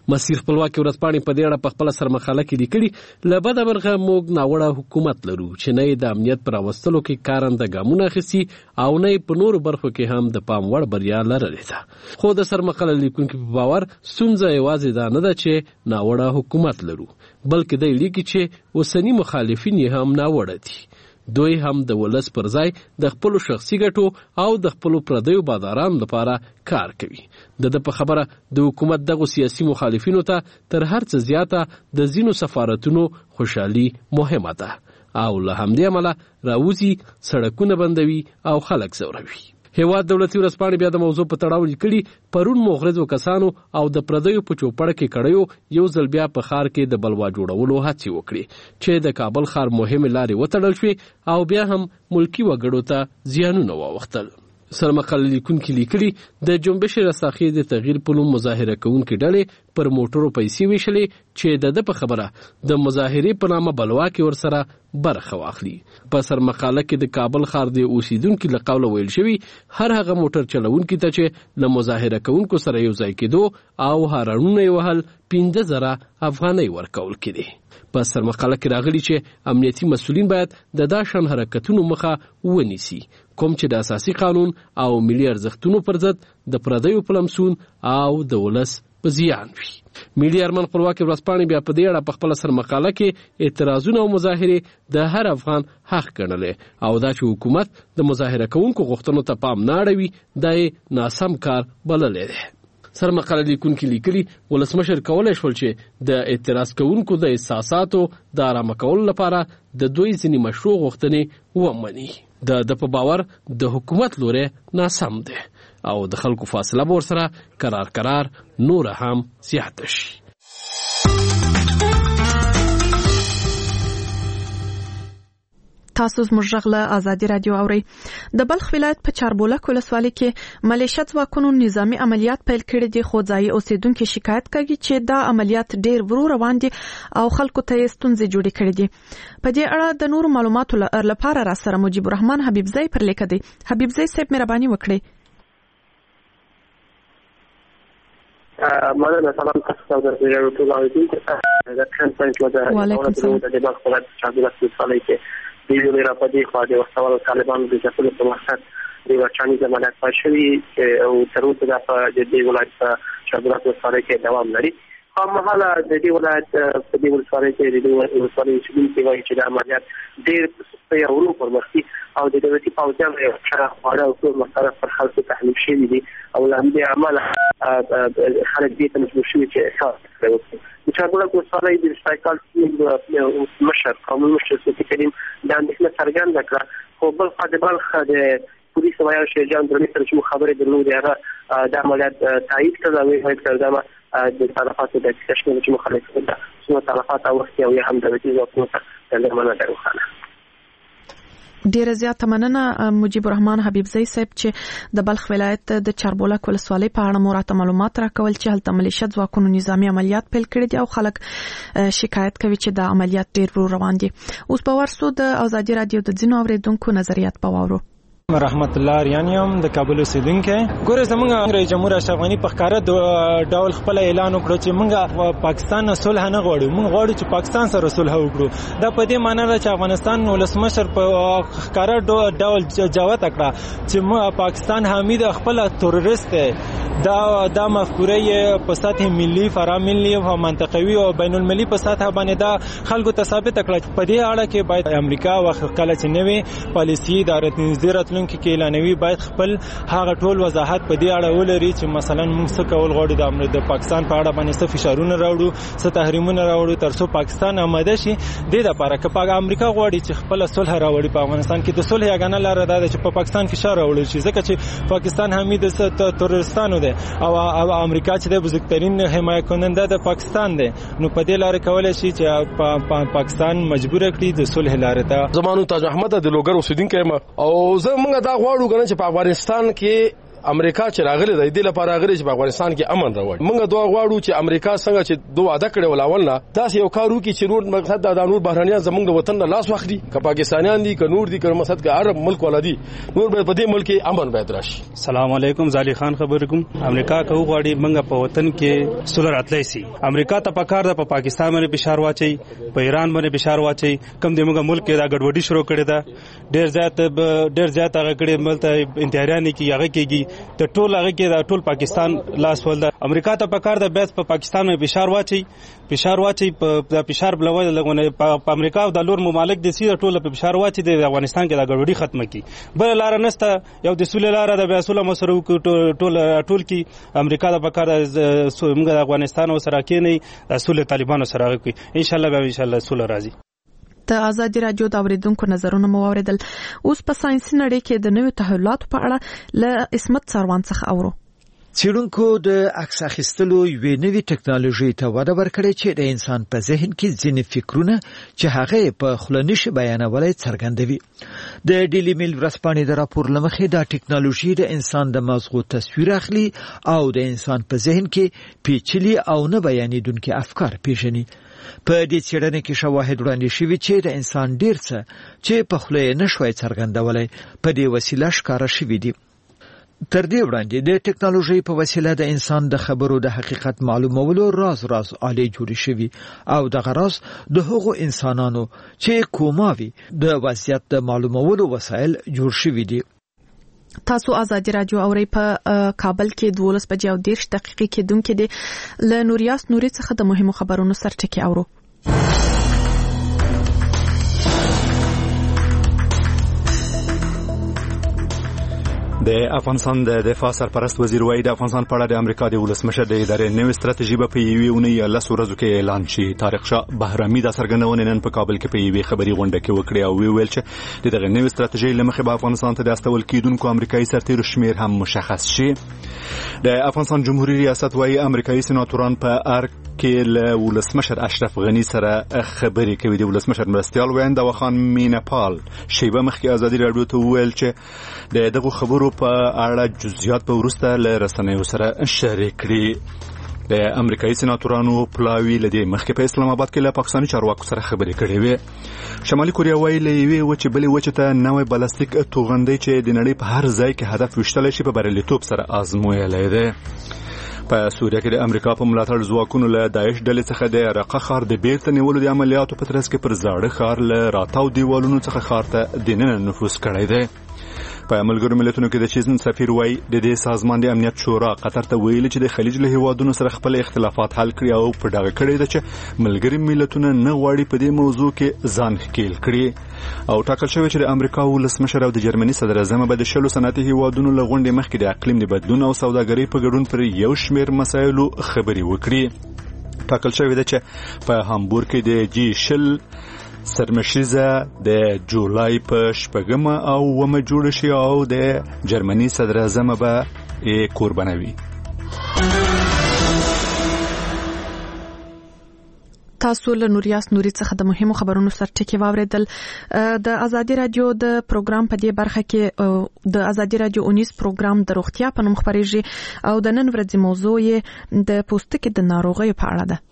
مسیر خپلواکي ورځپاڼې په دې اړه په خپل سرمقاله کې لیکلي له بده مرغه موږ ناوړه حکومت لرو چې نه د امنیت پر راوستلو کې کارنده ګامونه اخیستي او نه په نورو برخو کې هم د پام وړ بریا لرلې ده. خو د سرمقاله لیکونکو په باور ستونزه یوازې دا نه ده چې ناوړه حکومت لرو، بلکې دی لیکي چې اوسني مخالفین یې هم ناوړه دي. دوی هم د ولس پر ځای د خپل شخصي ګټو او د خپل پردیو بادارانو لپاره کار کوي. د په خبره د حکومت دغه سیاسي مخالفینو ته تر هر څه زیاته د ځینو سفارتونو خوشحالي مهمه ده او له همدې امله راوځي سړکونه بندوي او خلک ځوروي. هیواد دولتي ورځپاڼې بیا د موضوع په تړاو لیکلي پرون مغرضو کسانو او د پردیو په چوپړ کې کړیو یو ځل بیا په ښار کې د بلوا جوړولو هڅې وکړي چې د کابل ښار مهمې لارې وتړل شوې او بیا هم ملکي وګړو ته زیانونه واوښتل. سرمقاله لیکونکي لیکلي د جنبش رساخیز د تغییر په نوم مظاهره کوونکي ډلې پر موټرو پیسې ویشلې چې د په خبره د مظاهرې په نامه بلوا کې ورسره برخه واخلي. په سرمقاله کې د کابل ښار د اوسیدونکو له قوله ویل شوی هر هغه موټر چلوونکي ته چې له مظاهره کوونکو سره یو ځای کېدو او هارنونه یې وهل 15,000 افغانۍ ورکول کېدي. په سرمقاله کې راغلي چې امنیتي مسؤلین باید د داشن حرکتونو مخه ونیسي کوم چې د اساسي قانون او ملي ارزښتونو پر ضد د پردیو پلمسون او د ولس په زیان وي. ملي ارمان خپلواکي ورځپاڼې بیا په دې اړه په خپل سرمقاله کې اعتراضونه او مظاهرې د هر افغان حق ګڼلې او دا چې حکومت د مظاهره کوونکو غوښتنو ته پام نه اړوي دا یې ناسم کار بللی دی. سرمقاله لیکونکي لیکلي ولسمشر کولی شول چې د اعتراض کوونکو د احساساتو د آرامه کولو لپاره د دوی ځینې مشروع غوښتنې ومني. د په باور د حکومت لوری ناسم دی او د خلکو فاصله به ورسره قرار نور هم زیاته شي. تاسو زموږ غږ له ازادي رادیو اورئ. د بلخ ولایت په چاربولک ولسوالۍ کې ملیشیا ځواکونو نظامی عملیات پیل کړي دي خو ځایي اوسیدونکو شکایت کوي چې دا عملیات ډیر ورو روان دي او خلکو ته ستونزې جوړې کړي دي. په دې اړه د نورو معلوماتو لپاره را سره مجيب الرحمن حبیبزی پر لیک دی. حبیبزی صاحب مهرباني وکړئ. مننه. سلام تاسو ته د ریاض ټول اوریدونکو د کانفرنس د بلخ ولایت چاربولک ولسوالۍ کې د یو لري په دې خوا د وسوال طالبانو د ځپلو په مقصد د ورچاني زمانت پښوی او تر اوسه د دې ولایت په چاربولک ولسوالۍ کې دوام لري. هماهاله د دې ولایت په دې ولسوالۍ کې د ولسوالۍ چې وایي چې د عملیات ډېر په یو پر مخکې او د دولتي پوځیانو یو شرح خواړه او ټول مصارف پر خلکو تحمیل شوي دي او له همدې امله خلک دې ته مجبور شوي چې احساس وکړي. د چاربولک ولسوالۍ د سایکل مشر قومي مشر صوفي کریم دا اندېښنه څرګنده کړه خو بل خوا د بلخ د پولیس وایي شیرجان درني سره چې خبرې درلودې هغه د عملیات تایید کړه او وایي چې د تلفاتو د تشکیل چې مخالفت ده څو تلفات او وخت یو هم د دولتي ځواکونو ته درمنه دروخانه. ډیره زیاته مننه مجيب الرحمن حبیبزی صاحب چې د بلخ ولایت د چاربولک ولسوالۍ په اړه مو معلومات راکول چې هلته ملیشیا ځواکونو نظامی عملیات پیل کړي دي او خلک شکایت کوي چې د عملیات ډیر ورو روان دي. اوس په ورسو د ازادي رادیو د ځینو اوریدونکو نظریات په واورو. رحمت الله ریانیم د کابل اوسیدونکو ګوره زمونږ رئیس جمهور اشرف غنی په ښکارا ډول خپل اعلان وکړ چې موږ پاکستان نه صلح نه غواړو، موږ غواړو چې پاکستان سره صلح وکړو. دا په دې معنی ده چې افغانستان ولسمشر په ښکارا ډول جواب کړه چې پاکستان حامد خپل تروریست دی. دا مفکوره په سطح ملي فراملي او منطقوي او بین المللي په سطح باندې دا خلکو ته ثابت کړه. په دې اړه کې باید امریکا او کله چې نوې پالیسي د راتلونکي کې اعلانوي باید خپل هغه ټول وضاحت په دې اړه ولري چې مثلا موږ څه کول غواړو د پاکستان په اړه باندې څه فشارونه راوړو څه تحریمونه راوړو ترڅو پاکستان آماده شي. د لپاره چې امریکا غواړي چې خپل صلح راوړي په افغانستان کې د صلح یګانه لار ده چې په پاکستان فشار راوړي شي ځکه چې پاکستان حامد تروریستانو او امریکا چې د بزرګترین حمایت کننده د پاکستان دی. نو په دې لار کولای شي چې پاکستان مجبور کړي د صلح لار ته. زمانو تاج احمد د لوګر اوسیدونکو او زه موږ دا غواړو چې په افغانستان کې امریکا چې راغله د دې لپاره راغله چې په افغانستان کې امن راوړي. موږ دوه غواړو چې امریکا څنګه چې دوه وعده کړي ولاول نه داسې یو کار وکړي چې نور مقصد د نور بهرانيان زموږ د وطن نه لاس واخلي، که پاکستانیان دي که نور دي که مقصد که عرب ملک ولادي نور به په دې ملک کې امن باید راشي. السلام علیکم، زالی خان خبر کوم. امریکا که غواړي موږ په وطن کې سولر راتلی سي، امریکا ته پکار ده په پاکستان باندې فشار واچي، په ایران باندې فشار واچي. کم د موږ ملک کې دا ګډوډي شروع کړې ده، ډېر زیات هغه کړي ملته انتحاريان کې هغه کېږي ته ټول هغه کې دا ټول پاکستان لاس ول ده. امریکا ته پکار ده بیت په پاکستان باندې فشار واچي په فشار بلول لغونه په امریکا او د لور ممالک د سیده ټول په فشار واچي د افغانستان کې دا ګډوډي ختمه کی. بل لار نسته، یو د سولې لار د بیاسوله مسرو ټول کې امریکا د پکار موږ د افغانستان او سره کې نه د سولې طالبانو سره کوي. ان شاء الله سولې راځي. د آزادي رادیو د اوریدونکو نظرونه مو اوریدل. اوس په ساينسي نړۍ کې د نوو تحولاتو په اړه له اسمت سروان څخه اورو. څېړونکو د عکس اخیستلو یوې نوې ټکنالوژي ته وده ورکړې چې د انسان په ذهن کې ځینې فکرونه چې هغه په خوله نشي بیانولی څرګندوي. د ډیلی میل ورځپاڼې د راپور له مخې دا ټکنالوژي د انسان د مغزو تصویر اخلي او د انسان په ذهن کې پیچلي او نه بیانېدونکي افکار پیژني. په دې څېړنه کې شواهد وړاندې شوي چې د انسان ډېر څه چې په خوله یې نشوای څرګندولی په دې وسیله ښکاره شوي دي. تر دې وړاندې د ټکنالوژي په وسیله د انسان د خبرو د حقیقت معلومولو راز آلې جوړې شوي او دغه راز د هغو انسانانو چې کوماوي د وضعیت د معلومولو وسایل جوړ شوي دي. تاسو آزادي رادیو اوري په کابل کې 12:30 کېدونکې دي. له نوریاس نوري څخه د مهمو خبرونو سرټکی اورو. د افغانستان د دفاع سرپرست وزیر وایي د افغانستان په اړه د امریکا د ولسمشر د ادارې نوې ستراتیژي به په یوې اونۍ یا لسو ورځو کې اعلان شي. طارق شاه بهرامي دا څرګندونه نن په کابل کې په یوې خبري غونډه کې وکړه او ویل چې دغه نوې ستراتیژي لمخې به افغانستان ته د استول کېدونکو امریکایي سرتیرو شمیر هم مشخص شي. د افغانستان جمهوریت ریاست وایي امریکایي سناتوران په ارګ کې له ولسمشر اشرف غنی سره خبرې کوي. د ولسمشر مرستیال ویندا وخان مینپال شیبه مخکې آزادي رادیو ته ویل چې دغه خبرو په اړه جزئیات به وروسته له رسنیو سره شریک کړي. د امریکایي سناتورانو پلاوی لدی مخکې په اسلام آباد کې له پاکستاني چارواکو سره خبرې کړې وې. شمالي کوریا وایي له یوې وچې بلې وچې ته نوې بالستیک توغندۍ چې د نړۍ په هر ځای کې هدف ویشتلی شي په بریالیتوب سره ازمویلی دی. په سوریه کې د امریکا په ملاتړ ځواکونو له داعش ډلې څخه د رقه ښار د بیرته نیولو د عملیاتو په ترڅ کې پر زاړه ښار له راتاو دیوالونو څخه ښار ته دننه نفوذ کړی دی. په ملګرو ملتونو کې د چیزن سفیر وایي د دې سازمان د امنیت شورا قطر ته ویلي چې د خلیج له هیوادونو سره خپل اختلافات حل کړي او په ډاګه کړی ده چې ملګري ملتونه نه غواړي په دې موضوع کې ځان ښکیل کړي. او ټاکل شوی چې د امریکا ولسمشر او د جرمني صدر اعظم به د 10 صنعتي هیوادونو له غونډې مخکې د اقلیم د بدلون او سوداګرۍ په ګډون پر یو شمېر مسایلو خبرې وکړي. ټاکل شوی ده چې په هامبورګ کې د G20 سرمشریزه د جولای په 8 او 9 جوړ شي او د جرمني صدر اعظم به قربانوي. تاسو له نوریاس نوري څخه د مهمو خبرونو سرټکی واوریدل. د آزادي رادیو د پروګرام په دې برخه کې د آزادي رادیو 19 پروګرام د روغتیا په نوم خبرېږي او د نن ورځې موضوع یې د پوستکي د ناروغیو په اړه ده.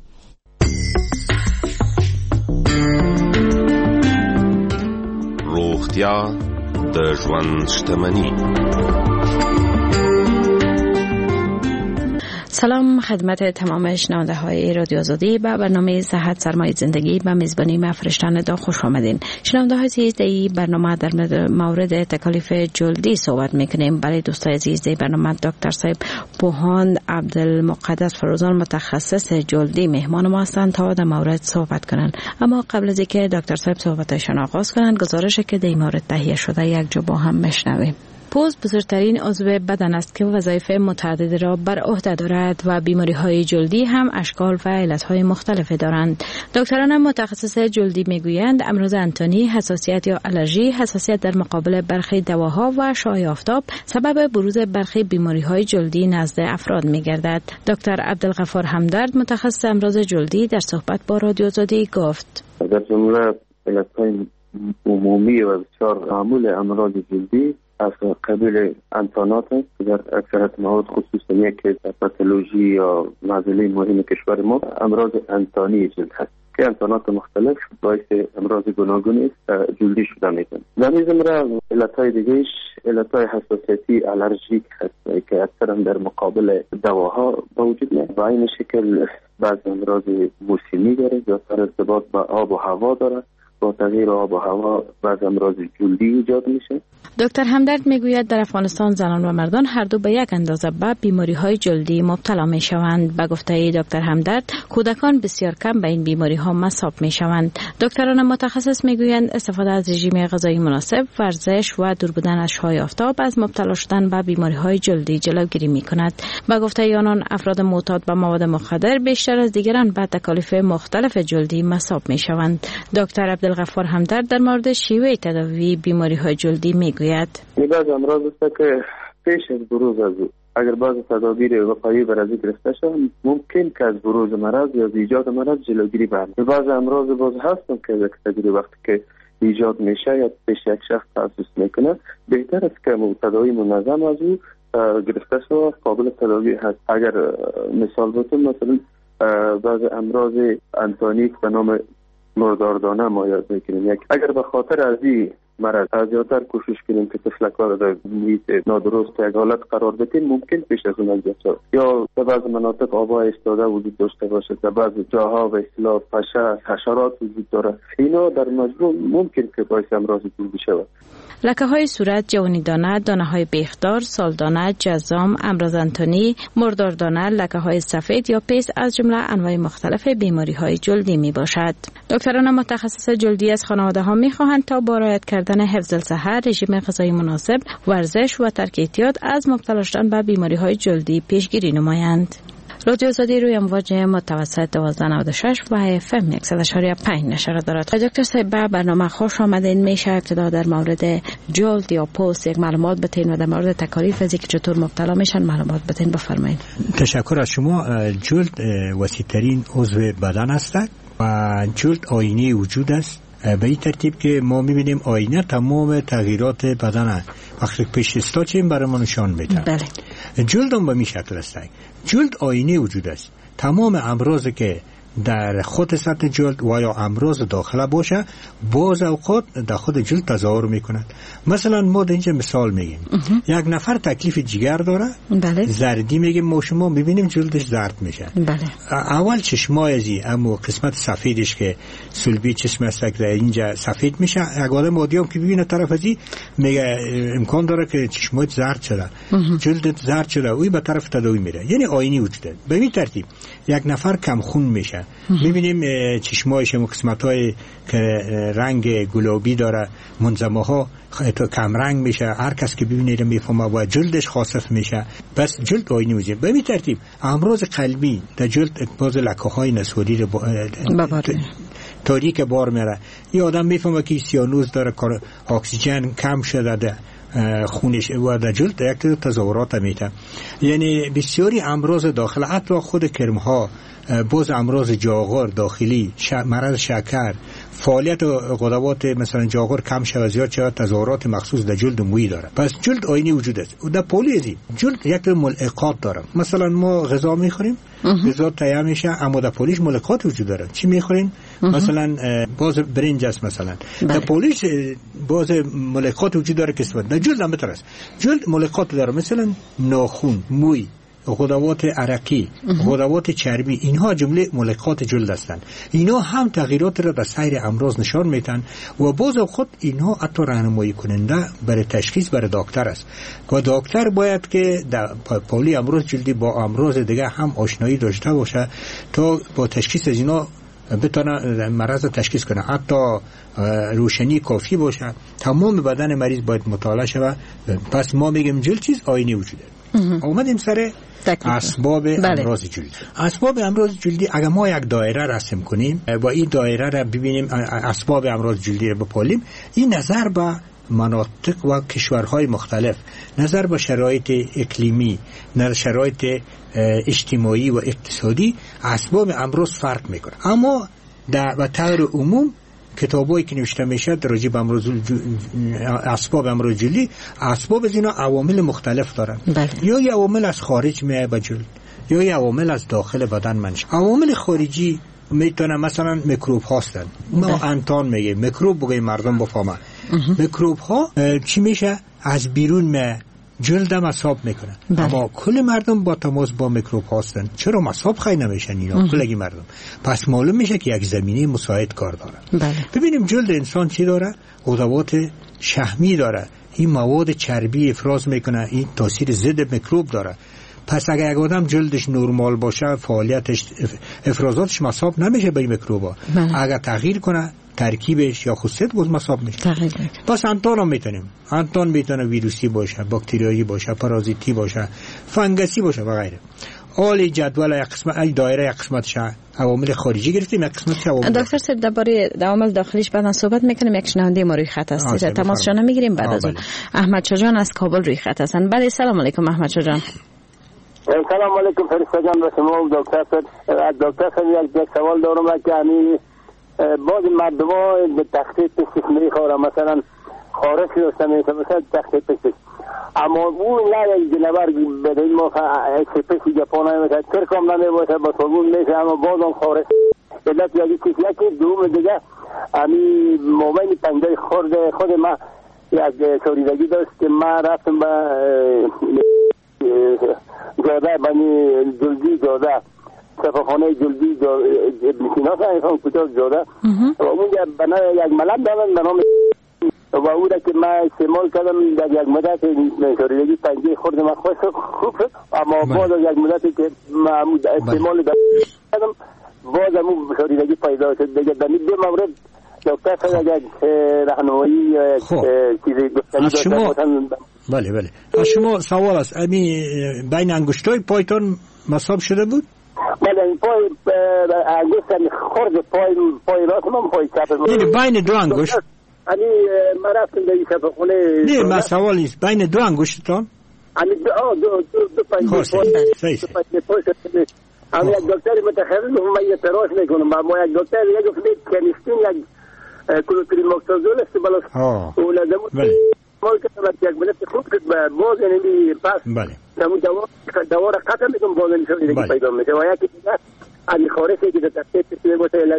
روغتیا د ژوند شتمنی. سلام خدمت تمام شنونده های رادیو آزادی به برنامه صحت سرمایه زندگی به میزبانی من فرشتان دا خوش آمدین. شنونده های عزیز در این برنامه در مورد تکالیف جلدی صحبت میکنیم. برای دوستای عزیز در برنامه دکتر صاحب پوهان عبدالمقدس فروزان متخصص جلدی مهمان ما هستند تا در مورد صحبت کنند. اما قبل از اینکه دکتر صاحب صحبتشان آغاز کنند گزارش که در این مورد تهیه شده یک جو با هم میشنویم. پوست بزرگترین عضو بدن است که وظایف متعددی را بر عهده دارد و بیماری‌های جلدی هم اشکال و علت‌های مختلفی دارند. دکتران متخصص جلدی میگویند امراض انتانی، حساسیت یا آلرژی، حساسیت در مقابل برخی دواها و شعاع آفتاب سبب بروز برخی بیماری‌های جلدی نزد افراد می‌گردد. دکتر عبدالغفار همدرد متخصص امراض جلدی در صحبت با رادیو آزادی گفت: در جمله علت‌های عمومی و بسیار معمول امراض جلدی از قبیل انتانات است که در اکثرت مواد خصوصا یک پاتولوژی یا معضله مهم کشور ما امراض انتانی جلد هست که انتانات مختلف باعث امراض گوناگون جلدی شده میکنه. در این زمره علتهای دیگهش علتهای حساسیتی الرژیک هست که اکثرا در مقابل دواها با وجود میاد. با این شکل بعض امراض موسمی داره یا ارتباط با آب و هوا داره. با تغییر آب و هوا بعض امراض جلدی ایجاد میشه. دکتر همدرد میگوید در افغانستان زنان و مردان هر دو به یک اندازه به بیماری‌های جلدی مبتلا میشوند. به گفته دکتر همدرد کودکان بسیار کم به این بیماری‌ها مصاب میشوند. دکتران متخصص میگویند استفاده از رژیم غذایی مناسب، ورزش و دور بودن از شعاع آفتاب از مبتلا شدن به بیماری‌های جلدی جلوگیری میکند. به گفته آنان افراد معتاد به مواد مخدر بیشتر از دیگران به تکالیف مختلف جلدی مصاب میشوند. دکتر عبدالغفار همدرد در مورد شیوه تداوی بیماری‌های جلدی میگوید بعض امراض است که پیش از بروز از اگر بعض تدابیر وقایعی بر از گرفته شود ممکن که از بروز مرض یا ایجاد مرض جلوگیری بشه. بعض امراض باز هستن که یک تدابیر وقتی که ایجاد میشه یا پیش یک شخص تاسیس میکنه بهتر است که تداوی منظم از او گرفته شود قابل تداوی هست. اگر مثال بزنم مثلا بعض امراض انتانیک به نام مرداردانه ما یاد میکنیم. اگر به خاطر از این مرض زیادتر کوشش کنیم که طفلک‌ها را در محیط نادرست یک حالت قرار بدیم ممکن پیش از اون اذیت شود. یا در بعض مناطق آب‌های ایستاده وجود داشته باشه، در بعض جاها به اصطلاح پشه حشرات وجود داره. اینا در مجموع ممکن که باعث امراض جلدی شود. لکه های صورت، جوانی دانه، دانه های بیخدار، سالدانه، جزام، امراض انتانی، مرداردانه، لکه های سفید یا پیس از جمله انواع مختلف بیماری های جلدی می باشد. دکتران متخصص جلدی از خانواده ها می خواهند تا با رعایت کردن حفظ الصحه، رژیم غذایی مناسب، ورزش و ترک اعتیاد از مبتلا شدن به بیماری های جلدی پیشگیری نمایند. رادیو آزادی روی امواج متوسط 1296 و FM 100.5 نشر دارد. دکتر صاحب به برنامه خوش آمدین. میشه ابتدا در مورد جلد یا پوست یک معلومات بتین و در مورد تکالیف از اینکه چطور مبتلا میشن معلومات بتین بفرمایید. تشکر از شما. جلد وسیع‌ترین عضو بدن است و جلد آینه وجود است. به این ترتیب که ما میبینیم آینه تمام تغییرات بدن وقتی پیش استاچیم برای ما نشان میده. بله. جلد هم به این شکل است. جلد آینه وجود است. تمام امراضی که در خود سطح جلد و یا امراض داخله باشه باز اوقات در خود جلد تظاهر میکند. مثلا ما در اینجا مثال میگیم یک نفر تکلیف جگر داره. بله. زردی میگیم ما شما میبینیم جلدش زرد میشه. بله. اول چشمای ازی اما قسمت سفیدش که سلبی چشم است در اینجا سفید میشه. یک آدم عادی که ببینه طرف ازی میگه امکان داره که چشمایت زرد شده، جلدت زرد شده، اوی به طرف تداوی میره. یعنی آینی وجوده. به این ترتیب یک نفر کم خون میشه. میبینیم چشمایش و قسمت‌های که رنگ گلابی داره منظمه ها کم رنگ میشه. هر کس که ببینه میفهمه و جلدش خاصف میشه. بس جلد آینی وجوده. به این ترتیب امراض قلبی در جلد باز لکه‌های نسواری تاریک بار میره. یه آدم میفهمه که سیانوز داره، اکسیژن کم شده خونش و در جلد یک تظاهرات میده. یعنی بسیاری امراض داخل حتی خود کرمها باز امراض جاغور داخلی، مرض شکر، فعالیت غدوات مثلا جاغور کم شود زیاد شود، تظاهرات مخصوص در جلد مویی داره. پس جلد آینه وجود است. و در پولیزی جلد یک ملحقات داره. مثلا ما غذا میخوریم، غذا تیار میشه، اما در پولیش ملحقات وجود داره. چی میخورین؟ مثلا باز برنج است مثلا. در پولیش باز ملحقات وجود داره که استفاده. در جلد هم بهتر است. جلد ملحقات داره مثلا ناخن، موی، غدوات عرقی، غدوات چربی، اینها جمله ملحقات جلد هستند. اینا هم تغییرات را در سایر امراض نشان میدن و باز خود اینها حتی راهنمایی کننده برای تشخیص برای دکتر است و دکتر باید که در پولی امراض جلدی با امراض دیگه هم آشنایی داشته باشه تا با تشخیص از اینا بتونه مرض تشخیص کنه. حتی روشنی کافی باشه. تمام بدن مریض باید مطالعه شود. پس ما میگیم جلد چیز آینه وجوده. اومدیم سر اسباب امراض جلدی. اسباب امراض جلدی اگر ما یک دایره رسم کنیم و این دایره را ببینیم اسباب امراض جلدی را بپالیم، این نظر به مناطق و کشورهای مختلف، نظر به شرایط اقلیمی، نظر شرایط اجتماعی و اقتصادی اسباب امراض فرق میکنه. اما در طور عموم کتابایی که نوشته میشه در راجع به اسباب امراض جلدی، اسباب از اینا عوامل مختلف دارن. یا یه عوامل از خارج میاد به جلد، یا یه عوامل از داخل بدن منشه. عوامل خارجی میتونه مثلا میکروب هستن. ما انتان میگه میکروب بگه مردم بفهمن. میکروب ها چی میشه؟ از بیرون میاد جلد مصاب میکنه. اما کل مردم با تماس با میکروب هستن. چرا مصاب خیلی نمیشن اینا کلگی مردم؟ پس معلوم میشه که یک زمینه مساعد کار داره. ببینیم جلد انسان چی داره؟ عضوات شحمی داره. این مواد چربی افراز میکنه، این تاثیر ضد میکروب داره. پس اگر یک آدم جلدش نرمال باشه، فعالیتش افرازاتش مصاب نمیشه به این میکروبا. اگر تغییر کنه ترکیبش یا خصوصیت بود مصاب میشه. پس انتان هم میتونیم. انتان میتونه ویروسی باشه، باکتریایی باشه، پارازیتی باشه، فنگسی باشه و غیره. اول جدول یک قسمت دایره یک قسمتش عوامل خارجی گرفتیم، یک قسمتش عوامل دکتر صاحب درباره عوامل داخلیش بعدا صحبت میکنیم. یک شنونده ما روی خط هست، تماس شما میگیریم بعد از اون. احمد شجاع از کابل روی خط هستن. بله سلام علیکم احمد شجاع. سلام علیکم فرشته جان و شما دکتر صاحب. دکتر صاحب یک سوال دارم که همین بعض مردم‌ها به تخته پشتش میخورن، مثلا خارش داشته میشه مثلا تخته پشتش، اما اون نه یک جنبر به این موقع پشت جپانه میشه ترکم نمیباشه با صابون میشه، اما بازم خارش علت یکی چیزی که دوم دیگه همین مومن پنجه خود ما یک شوریدگی داشت که ما رفتم به جاده بنی جلدی جاده شفاخانه جلدی بسینا سایفان کجا جاده و اونجا بنا یک ملم دارن به نام و او را که من استعمال کردم در یک مدت شوریدگی پنجه خورد من خوب شد، اما بعد از یک مدتی که من استعمال کردم باز همون شوریدگی پیدا شد. دیگه در این دو مورد دکتر صاحب اگر راهنمایی چیزی گفتنی داشته. بله از شما سوال است، بین انگشتای پایتان مصاب شده بود؟ بله این پای انگشت خورد پای راست من پای چپ. یعنی بین دو انگشت؟ یعنی من رفتم در این شفاخانه. نه من سوال نیست، بین دو انگشتتان؟ یعنی دو پنجه پای اما یک دکتری متخصص من یه تراش میکنم، اما یک دکتر یک گفت کنیستین یک کلوتریموکسازول است بالاش اون لازم مال که یک مدت خوب شد باز یعنی پس همون دوا را قطع میکنم باز این پیدا میشه و یکی دیگه از خارجی که در تحت پیش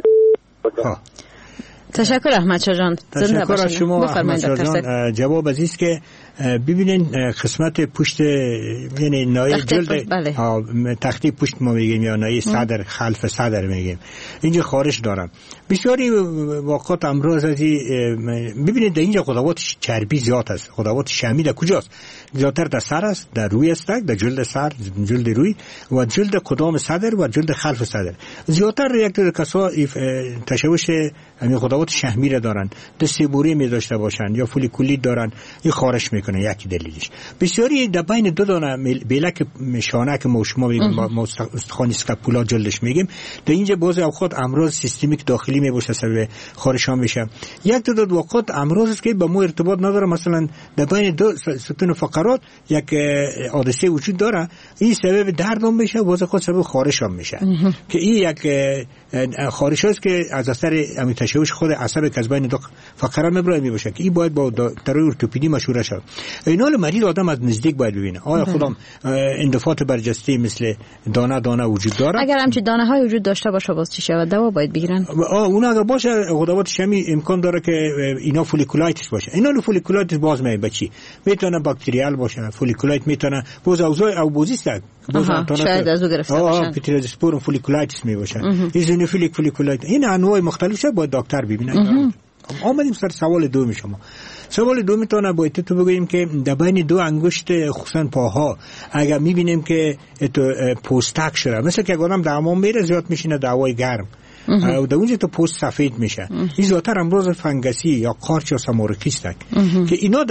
باشه. تشکر احمد شجاع. تشکر از شما احمد شجاع. جواب عزیز که ببینین قسمت پشت یعنی نایه جلد تختی پشت ما میگیم یا نایه صدر خلف صدر میگیم اینجا خارش دارن. بسیاری واقعات امراض ازی ببینید در اینجا خداوات چربی زیاد است. خداوات شحمی در کجاست؟ زیادتر در سر است، در روی است، در جلد سر، جلد روی و جلد قدام صدر و جلد خلف صدر. زیادتر یک دو کسا تشوش همین خداوات شحمی را دارن، دسته بوری می داشته باشن یا فولیکولید دارن، این خارش میکنه یکی دلیلش. بسیاری در بین دو دانه بیلک شانه که ما شما میگیم ما استخوان اسکاپولا جلدش میگیم، در اینجا باز اوقات امراض سیستمیک داخلی می باشه سبب خارش ها میشه. یک دو وقت امراض است که با ما ارتباط نداره، مثلا در بین دو ستون فقرات یک حادثه وجود داره، این سبب درد هم میشه، باز خود سبب خارش هم میشه که این یک خارش است که از اثر همین تشوش خود عصب که از بین دو فقره میبره میباشه که این باید با دکتر ارتوپدی مشوره شود. اینا مریض آدم از نزدیک باید ببینه آیا خودم اندفاعات برجسته مثل دانه دانه وجود داره. اگر همچین دانه های وجود داشته باشه باز چی شود؟ دوا باید بگیرن. اون اگر باشه خداوات شمی امکان داره که اینا فولیکولایتس باشه. اینا فولیکولایتس باز میاد بچی میتونه باکتریال باشه، فولیکولایت میتونه باز اوزای اوبوزیست باز شاید از او گرفته باشه. پیتریوزسپورم فولیکولایتس میباشه. ایزونوفیلیک فولیکولایت این انواع مختلف باید دکتر ببینه. آمدیم سر سوال دوم شما. سوال دوم تونه باید تو بگوییم که در بین دو انگشت خصوصا پاها اگر میبینیم که پوستک شده، مثل که اگرم در حمام میره زیاد میشینه در هوای گرم و در اونجا تو پوست سفید میشه، این زیادتر امراض فنگسی یا قارچ یا سمورکیست که اینا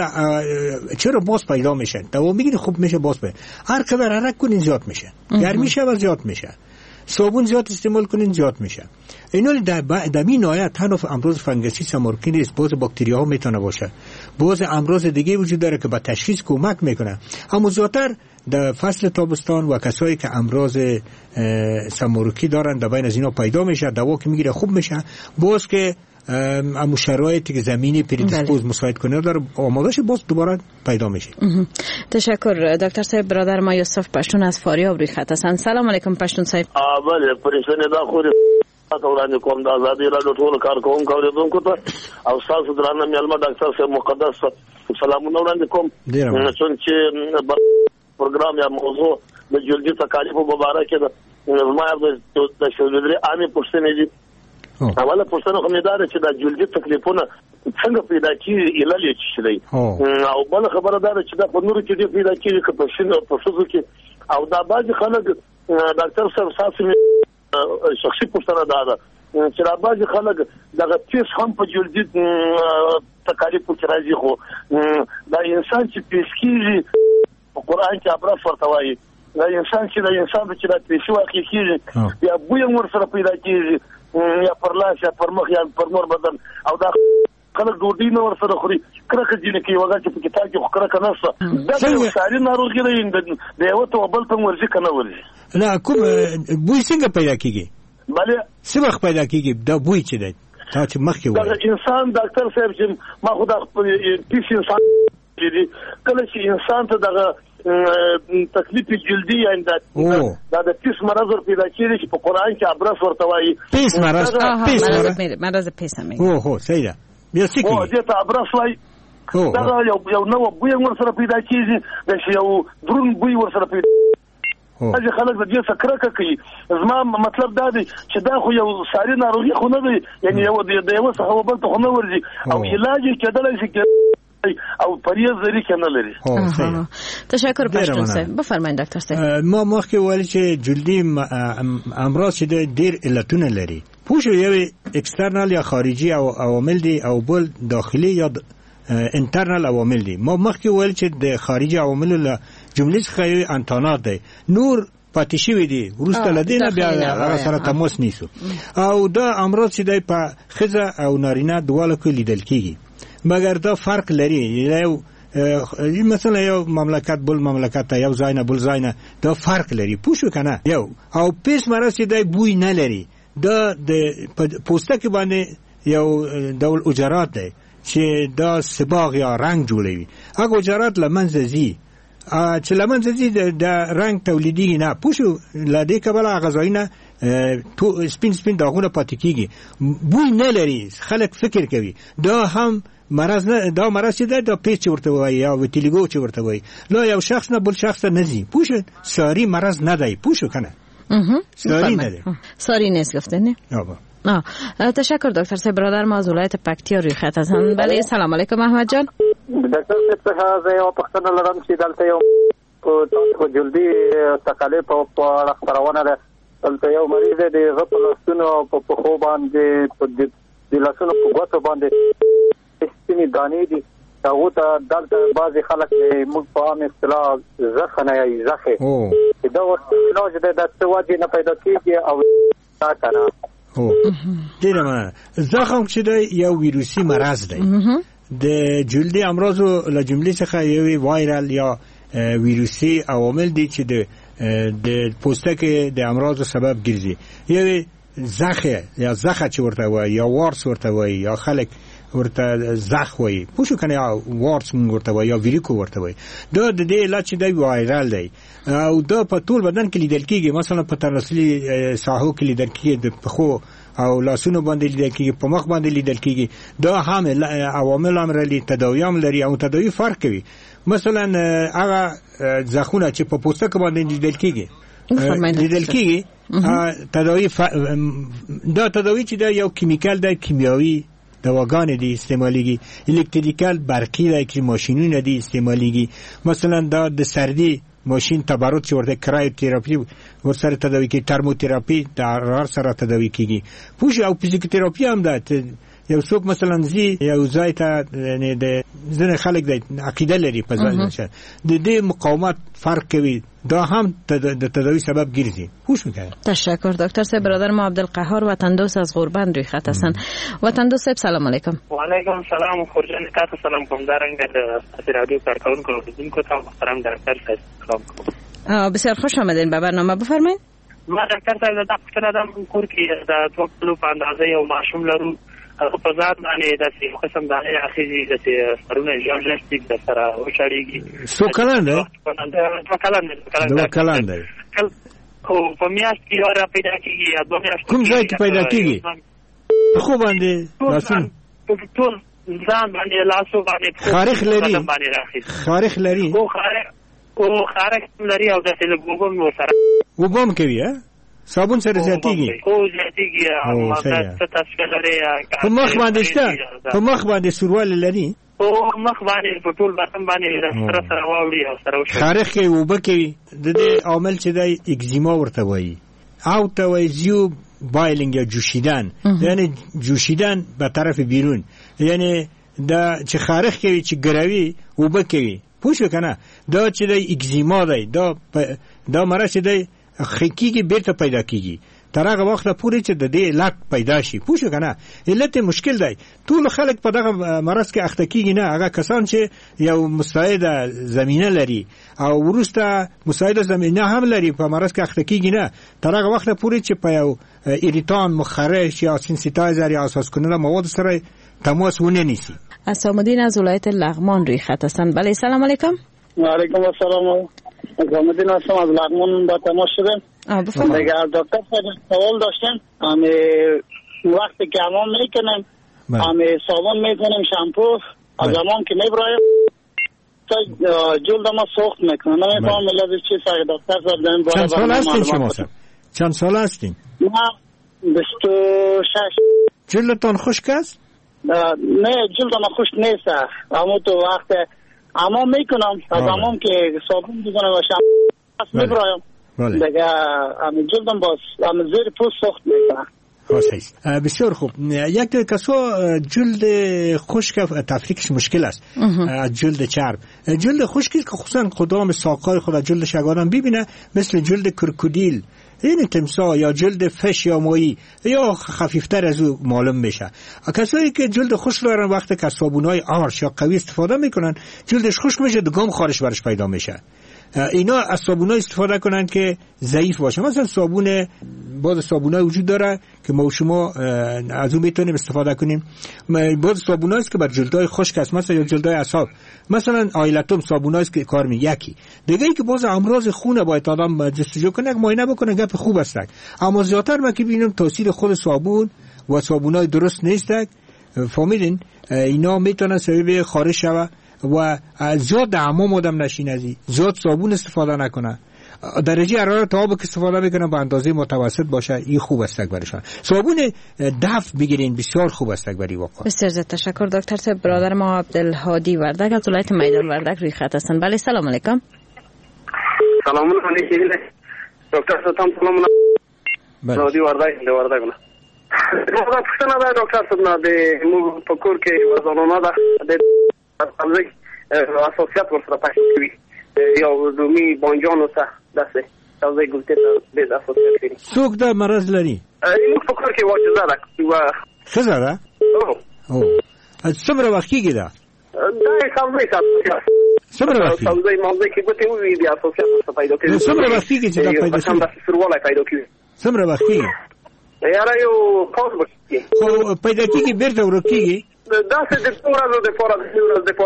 چرا باز پیدا میشن، دوا میگیری خوب میشه باز به هر قدر حرکت کنین زیاد میشه، گرمی شه و زیاد میشه، صابون زیاد استعمال کنین زیاد میشه. اینا در این نوع تنها امراض فنگسی سمورکی نیست، باز باکتری ها میتونه باشه، باز امراض دیگه وجود داره که به تشخیص کمک میکنه. اما زیادتر در فصل تابستان و کسایی که امراض سمورکی دارن در بین از اینا پیدا میشه، دوا که میگیره خوب میشه، باز که اما شرایطی که زمینی پردیسپوز مساعد کنه داره آماده شه باز دوباره پیدا میشه. تشکر دکتر صاحب. برادر ما یوسف پشتون از فاریاب روی خط هستن. سلام علیکم پشتون صاحب. بله پریشانی دا خو وړاندې کوم د آزادي راډیو ټول کارکونکو اوریدونکو ته او تاسو درانه مېلمه ډاکټر صاحب مقدس سلامونه وړاندې کوم چې پروګرام یا موضوع د جلدي تکالیف مبارک ده زما د شولدري عامه پوښتنې دي. اوله پوښتنه کوم ده چې د جلدي تکلیفونه څنګه پیدا کیږي علت څه دی او بل خبره ده چې د پنورو کې پیدا کیږي که په شنو په شوزو کې او دا باج خلک ډاکټر صاحب ساسي شخصي پوښتنه ده چې را باج خلک دغه تیس هم په جلدي تکالیف کې راځي خو دا انسان چې پیس کیږي په قران کې ابراس ورته وایي دا انسان چې د پیسو واقع کیږي یا بوی مور سره پیدا کیږي یا پر لاس یا پر مخ یا پر نور بدن او دا خلک ډوډۍ نه ور سره خوري کرکه جنې کې وګا چې په کتاب کې کرکه نشته دا یو ساري ناروغي دی د یو ته بل ته ورځي کنه ورځي نه کوم بوی څنګه پیدا کیږي بله څه پیدا کیږي دا بوی چې دی تا چې مخ کې وایي دا انسان ډاکټر صاحب چې ما خو دا پیس انسان دی کله چې انسان ته دغه تکلیف جلدی یعنی دا د پیس مرض پیدا کیږي چې په قران کې ابرص ورته وایي پیس مرض پیس هم او صحیح ده بیا څه او دې ته ابرص وایي دا یو نو بوی ور سره پیدا کیږي د یو درون بوی ور سره پیدا اځه خلک د دې سکرکه کوي زما مطلب دا دی چې دا خو یو ساري ناروغي خو نه دی یعنی یو د یو څه بل ته خو نه ورځي او علاج کېدلای شي او پریز لري کنه لري. تشکر پشتون صاحب. بفرمایئ ډاکټر صاحب. ما مخکې ویل چې جلدي امراض چې ډیر علتونه لري پوه شو یو اکسترنال یا خارجي او عوامل دي او بل داخلي یا انټرنل عوامل دي. ما مخکې ویل چې د خارجي عواملو له جملې څخه یو انټانات دی نور پاتې شوی دی ورسته لدینه بیا هغه سره تماس نیسو او دا امراض چې دی په ښځه او نارینه دواړو کې لیدل کیږي مګر دا فرق لري یو مثلا یو مملکت بل مملکت یو ځای نه بل ځای نه دا فرق لري پوښو کنه یو او پیس مرض چې دی بوی نه لري دا د پوستکي باندې یو ډول اجرات دی چې دا صباغ یا رنگ جوړوي هغه اجرات لمنځه ځي چې لمنځه ځي د رنگ تولیدي نه پوښو لدې کبله غذایی نه تو سپین داغونه پاتې کیږي بوی نه لري خلک فکر کوي دا هم مرض نه دا مرض چې دا پیچ ورته وایي یا ویټیلیګو چې ورته وایي لا یو شخص نه بل شخص نه زی پوښ ساری مرض نه دی پوښ کنه ساری نه دی ساری نیست گفتنی تشکر دکتر صاحب. برادر ما از ولایت پکتیا روی خط هستند. بله سلام علیکم احمد جان. دکتر صاحب زه یو پښتنه لرم چې دلته یو په جلدي تکالیف په اړه خبرونه ده. دلته یو مریض دی غو لاسونو په خو باندې په د لاسونو په غوڅ باندې سپینې دانې دي هغه ته دلته بعضی خلک موږ په عام اصطلاح زخنه یا زخه دا ورته علاج ده د څه نه پیدا کیږي او تا کنه دیره زخم چې دی یو ویروسي مرض دی د جلدي امراض له جملې څخه یو وایرال یا ویروسي عوامل دي چې د پوستکي د امراض سبب ګرځي یو زخه یا زخه چې ورته وایي یا وارس ورته وایي یا خلک ورته زخ وایي پوښو کنه یا وارس ورته وایي یا ویریکو ورته وایي دا د دې علاج چې دی وایرال دی او دا په ټول بدن کې لیدل کیږي مثلا په تناسلي ساحو کې لیدل کیږي د پخو او لاسونو باندې لیدل کیږي په مخ باندې لیدل کیږي دا هم عوامل امرلي تداوی هم لري او تداوی فرق کوي مثلا هغه زخونه چې په پوستکي باندې لیدل کیږي تداوی دا تداوی چې دا یو کیمیکال دی کیمیاوي دواګانې دي استعماليږي الکتریکال برقي دی چې ماشینونه دي استعماليږي مثلا دا د سردی ماشین تبرد چې ورته کرایو تراپی ورسره تداوی کوي ترموتراپی د حرارت سره تداوی کیږي پوښ او فزیوتراپی هم ده یو څوک مثلا زی یو ځای ته نه د ځنه خلک د عقیده لري په ځای نشه د دې مقاومت فرق کوي دا هم د تداوی سبب ګرځي خوش میکنه. تشکر دکتر صاحب. برادر ما عبدالقهار وطن دوست از غربند روی خط هستن. وطن دوست صاحب سلام علیکم. و علیکم سلام خورجان تاسو سلام کوم دارنګ د رادیو کارکونکو اوریدونکو ته محترم ډاکټر صاحب سلام کوم. بسیار خوش آمدین به برنامه. بفرمایید. ما ډاکټر صاحب د پښتنه د کور کې د 2 کیلو په اندازه یو ماشوم لرو په ځان باندې د قسم باندې اخیری د سرونه ژورنالیستیک د سره وشړیږي څو کلان ده دوه کلان ده او په میاشت کې اورا پیدا کیږي یا دوه میاشت کوم ځای کې پیدا کیږي خو باندې لاسونه ټول ځان باندې لاسو باندې خارخ لري او خارخ لري او د تلګوبم سره وبم کوي صابون سره زیاتیږي او زیاتیږي او تاسو لري په مخ باندې شته په مخ باندې سروال لري او مخ باندې په ټول بدن باندې سره واوړي او سره وشي خارخ کوي وبکوي د دې عامل چې د اگزیما ورته وایي او ته وایي زیو بایلینگ یا جوشیدن یعنی جوشیدن به طرف بیرون یعنی دا چې خارخ کوي چې ګروي وبکوي پوښ کنه دا چې د اگزیما دی دا مرض دی خکیږي بیرته پیدا کیږي تر هغه وخت پورې چې د دې لاک پیدا شي پوښ کنه علت مشکل دی ټول خلک په دغه مرض کې اخته کیږي نه هغه کسان چې یو مستعده زمينه لري او ورسته مستعده زمينه هم لري په مرض کې اخته کیږي نه تر هغه وخت پورې چې په یو ایریتان مخرش یا سنسیتایزر یا اساس کننده مواد سره تماس ونه نیسي. اسامالدین از ولایت لغمان روی خط هستند. بله سلام علیکم. و علیکم السلام. اسامالدین هستم از لغمان با تماس شدم. بفرمایید. دیگه دکتر سوال داشتم. وقتی که حمام میکنم صابون میکنم شامپو از حمام که میبرایم جلد ما سوخت میکنه نمیفهم ملاذ چی سر دکتر صاحب. چند سال هستین شما صاحب؟ چند سال هستین؟ من 26. جلدتان خشک است؟ نه جلدم خشک نیست اما تو وقت حمام میکنم از حمام که صابون میکنم و شامپو میبرایم دیگه جلدم باز زیر پوست سوخت میکنه. بسیار خوب. یک کسو جلد خشک تفریقش مشکل است از جلد چرب. جلد خشکی که خصوصا قدام ساقای خود جلد شگانان ببینه مثل جلد کرکودیل این تمساح یا جلد فش یا ماهی یا خفیفتر از او معلوم میشه. کسایی که جلد خشک دارن وقتی که صابونای آرش یا قوی استفاده میکنن جلدش خشک میشه دگام خارش برش پیدا میشه. اینا از صابونای استفاده کنن که ضعیف باشه. مثلا صابون باز صابونای وجود داره که ما شما از اون میتونیم استفاده کنیم. باز صابونایی است که بر جلدای خشک است مثلا جلدای اعصاب مثلا آیلاتوم صابونایی است که کار می یکی دیگه ای که باز امراض خون باید آدم جستجو کنه معاینه بکنه گپ خوب است. اما زیاتر ما که ببینیم تاثیر خود صابون و صابونای درست نیست. فهمیدین اینا میتونه سبب خارش شوه و زیاد حمام آدم نشینه زیاد صابون استفاده نکنه درجه حرارت آب که استفاده میکنه به اندازه متوسط باشه این خوب است برایشان. صابون دفع بگیرین بسیار خوب است برای واقعا. بسیار زیاد تشکر دکتر صاحب. برادر ما عبدالهادی وردک از ولایت میدان وردک روی خط هستند. بله سلام علیکم. سلام علیکم دکتر صاحب. سلام علیکم. هادی وردک له وردک نه. موږ پښتنه دا دکتر صاحب نه د موږ په کور کې وزنونه ده د اساسیات ورسره پاتې کوي یا دومی بانجانو ته داسې تازه ګلته به اساسیات کوي. څوک دا مرض لري؟ موږ په کور کې واجزه ده و څه ده؟ او څومره وخت کېږي دا؟ دا څومره اساسیات څومره وخت څومره موضوع کې ګوتې وي د اساسیات څخه پیدا کوي. څومره وخت کېږي چې دا پیدا شي؟ سرواله پیدا کوي. څومره وخت کېږي؟ یاره یو پاس وکړي. خو پیدا کېږي بیرته ورکېږي. دا څه د ورځو د ورځو د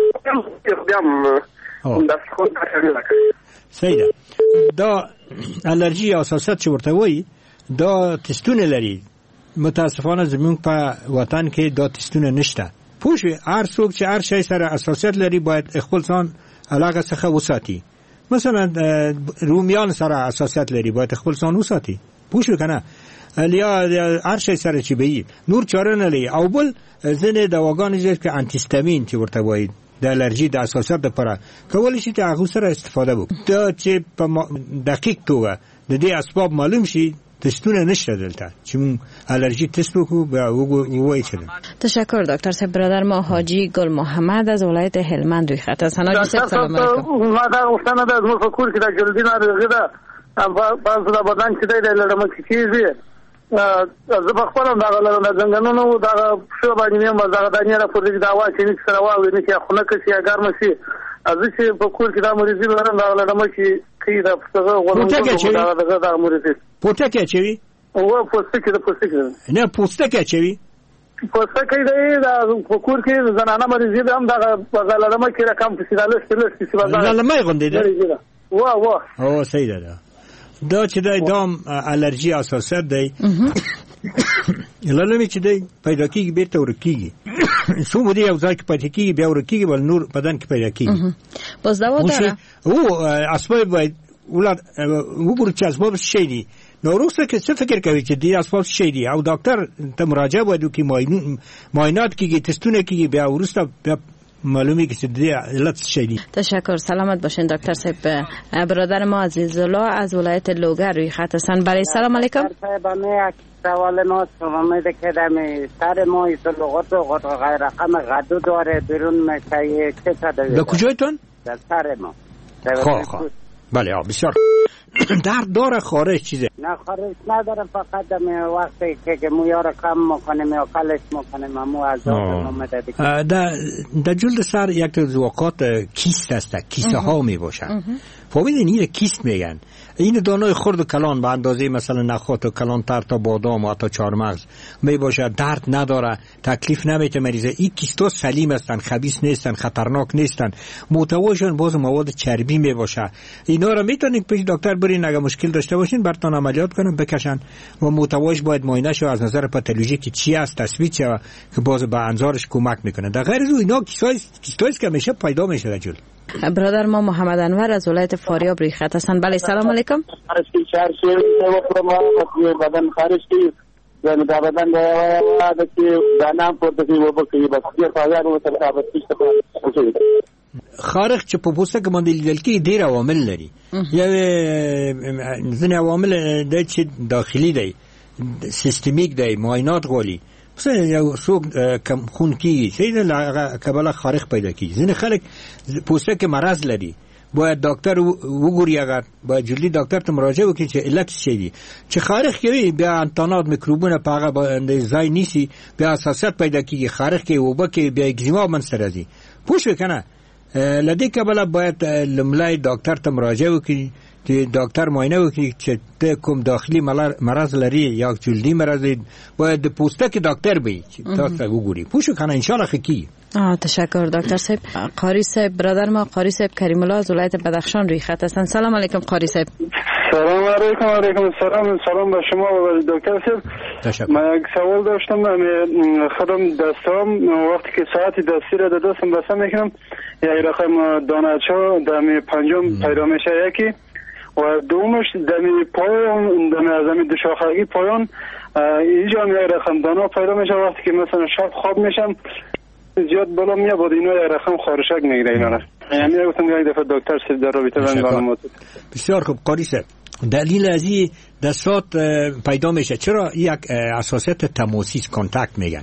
یو بیا دا څه صحیح ده. دا الرژي یا حساسیت چې ورته وایي دا تستونه لري. متاسفانه زموږ په وطن کې دا تستونه نشته. پوه شوې هر څوک چې هر شی سره حساسیت لري باید خپل ځان علاقه څخه وساتي. مثلا رومیان سره حساسیت لري باید خپل ځان وساتي. پوه شوې کنه لیا هر شی سره چې به نور چاره نه لري. او بل ځنه دواګانې چې انتیستامین چې ورته وایي د الرژي د اساسیت لپاره کولای شي چې هغه سره استفاده وکړي. دا چې په دقیق توګه د دې اسباب معلوم شي تستونه نشته دلته چې مون الرژي تست وکړو به وایي چې. تشکر دکتر صاحب. برادر ما حاجی گل محمد از ولایت هلمند روی خط هستند. حاجی صاحب سلام علیکم. ما دا وختونه د زموږ په کور کې د جلدی ناروغي ده بعض د بدن چې دی لړم کیږي زه په خپل دا غلره څنګه دا شو باندې مې مزه غدانې را پورې دا وا چې سره واوي نه چې خونه کې یا ګرم شي از چې په کور کې دا مریضي لرم دا غلره مې چې دا څنګه غوړم دا مریضي پوټه کې چوي او پوسټ کې نه پوسټ کې چوي پوستکی دی د فکر کې زنانه مریضي هم د غلړمه کې رقم فسیدالست چې غلړمه غوندې ده وا او صحیح ده دا چې د دام الرژي اساسات دی لالمې چې دی پیدا کیږي بیرته ورکیږي څو مودې یو ځای کې پیدا کیږي بیا ورکیږي بل نور بدن کې پیدا کیږي پس دا وته او اسباب باید ولادت وګورئ چې اسباب شي دي نو وروسته کې څه فکر کوي چې دې اسباب شي دي او ډاکټر ته مراجعه وکړي کې معاینات کیږي تستونه کیږي بیا وروسته معلومی که چه علت شدی. تشکر. سلامت باشین دکتر صاحب. برادر ما عزیز الله از ولایت لوگر روی خط هستن. برای سلام علیکم. صاحبانه سوال ما فهمیده که دمی سر ما لغت و غیر رقم غدو داره بیرون میشه چه تداوی؟ در کجایتون؟ در سر ما. خواه. بله بسیار. درد داره خارج چیزه؟ نه خارج نداره فقط دمی وقتی که مویا رو کم میکنیم یا کلش میکنیم امو از اومده دیگه. در جلد سر یک از اوقات کیست هست، کیسه ها می باشن. فهمیدین این کیست میگن. این دانای خرد و کلان به اندازه مثلا نخود و کلان تر تا بادام و حتی چهارمغز می باشه، درد نداره، تکلیف نمیته مریضه. این کیستا سلیم هستن، خبیث نیستن، خطرناک نیستن. محتواشون باز مواد چربی می باشه. اینا رو میتونید پیش دکتر برین، اگه مشکل داشته باشین براتون عملیات کنن بکشن و محتواش باید معاینه شه از نظر پاتولوژیکی چی است تثبیت شه که باز به انظارش کمک میکنه. در غیر از اینا کیستایی که میشه پیدا میشه در جلد. برادر ما محمد انور از ولایت فاریاب روی خط هستن. بله سلام علیکم. بدن خارج کی یعنی دا بدن دا چې دانا پورته کی وبکې بس ډیر فایده او ثابت کیږي. خارج چې په پوسټ کې باندې لیدل کې ډیر عوامل لري. یو ځینې عوامل د چې داخلي دی، سیستمیک دی، معاینات غوړي. مثلا یو څوک کم خون کیږي چې د کبله خارج پیدا کیږي. ځینې خلک پوسټ کې مرض لري، باید دکتر وګوري، اگر باید جلدی دکتر ته مراجعه وکړي چې علت څه دی. چې خارج کوي بیا انتانات میکروبونه په هغه باندې ځای نیسي، بیا حساسیت پیدا کیږي، خارج کې وبه کې بیا اگزیما منځته راځي. پوه شو کنه لدی کبله باید لملای دکتر ته مراجعه وکړي چې دکتر معاینه وکړي چې کوم داخلي مرض لري یا جلدی مرض، باید د پوستکی دکتر بی چې تاسو وګوري. پوه شو کنه ان شاء الله خکی. تشکر دکتر صاحب. قاری صاحب برادر ما قاری صاحب کریم الله از ولایت بدخشان روی خط هستن. سلام علیکم قاری صاحب. سلام علیکم. علیکم سلام به شما و دکتر صاحب. من یک سوال داشتم. خودم دستام وقتی که ساعت دستی را دستم بسته میکنم یک رقم دانه‌ها دمی پنجم پیدا میشه یکی و دومش دمی پایان دمی از دمی دو شاخگی پایان اینجا یک رقم دانه پیدا میشه. وقتی که مثلا شب خواب میشم زیاد بالا میاد بود اینا یک رقم خارشک میگیره اینا را. یعنی گفتم یک دفعه دکتر صاحب در رابطه با معلومات. بسیار خوب قاری صاحب. دلیل از این دستات پیدا میشه چرا یک اساسیت تماسیس کانتاکت میگن.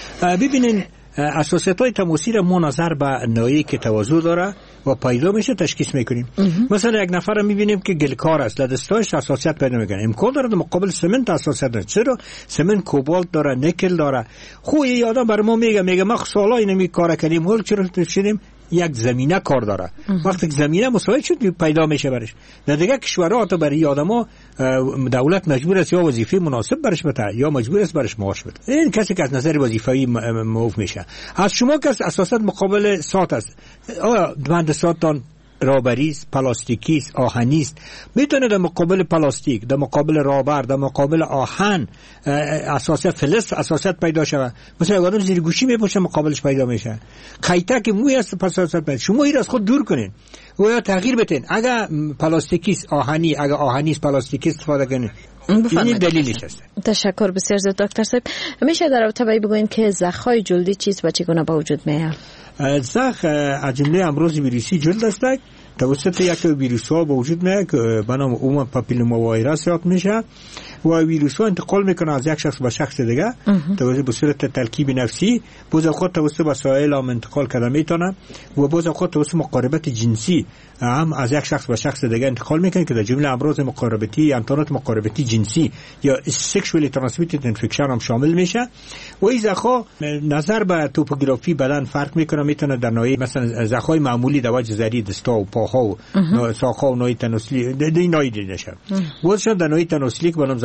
ببینین اساسیت های تماسی را ما نظر به نوعی که تواضع داره و پیدا میشه تشخیص میکنیم. مثلا یک نفر رو میبینیم که گلکار است، دستاش اساسیت پیدا میکنه، امکان داره در مقابل سمنت اساسیت داره. چرا؟ سمنت کوبالت داره، نیکل داره. خو یه آدم بر ما میگه ما سالا اینو کار کردیم، حال چرا شدیم یک زمینه کار داره. وقتی که زمینه مساعد شد پیدا میشه برش. در دیگه کشورها تا برای آدما دولت مجبور است یا وظیفه مناسب برش بده یا مجبور است برش معاش بده. این کسی که از نظر وظیفه‌ای معاف میشه. از شما که اساسا مقابل سات است، بند ساتان رابریز، پلاستیکیست، آهنیست، میتونه در مقابل پلاستیک، در مقابل رابر، در مقابل آهن اساسیت فلز اساسیت پیدا شود. مثلا آدم زیر گوشی میپوشه مقابلش پیدا میشه. قیطه که موی است اساسیت پیدا. شما این از خود دور کنین و یا تغییر بدین. اگه پلاستیکیست آهنی، اگه آهنیست پلاستیکی استفاده کنین. این دلیلش است. تشکر بسیار زیاد دکتر صاحب. میشه در رابطه با بگوین که زخم‌های جلدی چیز و چگونه به وجود میاد؟ زخم از جمله امراض ویروسی جلد است. توسط یک ویروس ها به وجود میاد که به نام عموما پاپیلوما ویروس یاد میشه و ویروس ها انتقال میکنه از یک شخص به شخص دیگه توسط به صورت ترکیب نفسی، بعضی خود توسط وسایل هم انتقال کرده میتونه و بعضی خود توسط مقاربت جنسی هم از یک شخص به شخص دیگه انتقال میکنه که در جمله امراض مقاربتی، انتانات مقاربتی جنسی یا sexually transmitted infection هم شامل میشه. و این زخم نظر به توپوگرافی بدن فرق میکنه، میتونه در نوع مثلا زخم‌های معمولی در وجه زری دستا و پاها و ساق‌ها و نوع تناسلی این نوعی دیده شه. واسه در نوع تناسلی که بنام زخم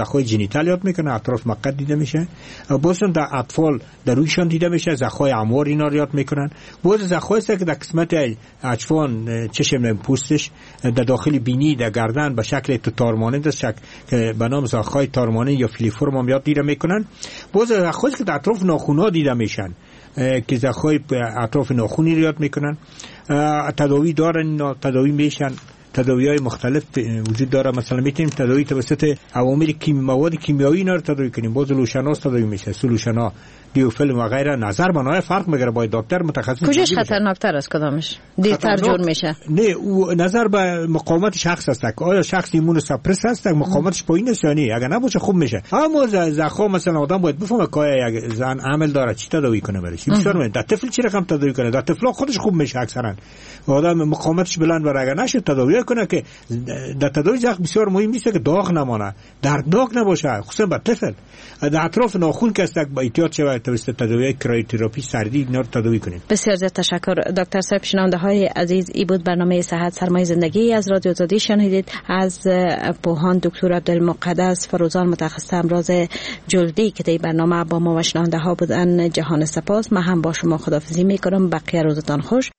زخمای جنیتال یاد میکنه، اطراف مقعد دیده میشه. بازم در اطفال در رویشان دیده میشه، زخمای اموار اینا رو یاد میکنن. باز زخمایی است که در قسمت اجفان چشم پوستش در داخل بینی در گردن به شکل تارمانند است که به نام زخمای تارمانند یا فیلیفورم هم یاد دیده میکنن. باز زخمایی که در اطراف ناخن‌ها دیده میشن که زخمای اطراف ناخنی رو یاد میکنن. تداوی دارن، تداوی میشن، تداوی‌های مختلف وجود داره. مثلا میتونیم تداوی توسط عوامل مواد کیمیایی اینا رو تداوی کنیم. باز لوشناس تداوی میشه، سولوشنا، بیوفیلم و غیره. نظر بنای فرق میگیره با دکتر متخصص. کجاش خطرناکتر است کدامش؟ دیرتر جور میشه؟ نه، او نظر به مقاومت شخص است. آیا شخص ایمون سپرس است، مقاومتش پایین است یا نه؟ اگر نباشه خوب میشه. اما زخم مثلا آدم باید بفهمه که یک زن عامل داره چی تداوی کنه برش. بسیار مهم. در طفل چی رقم تداوی کنه؟ در طفل خودش خوب میشه اکثرا. آدم مقاومتش بلند و اگر نشه تداوی کنه که در تداوی زخم بسیار مهم نیست که داغ نمانه، دردناک نباشه، خصوصا به طفل. در اطراف ناخن که است با احتیاط شود توسط تداوی کریوتراپی سردی اینا رو تداوی کنیم. بسیار زیاد تشکر دکتر صاحب. شنونده های عزیز، ای بود برنامه صحت سرمایه زندگی از رادیو آزادی شنیدید از پوهان دکتر عبدالمقدس فروزان متخصص امراض جلدی که در برنامه با ما و شنونده ها بودن. جهان سپاس. من هم با شما خداحافظی میکنم. بقیه روزتان خوش.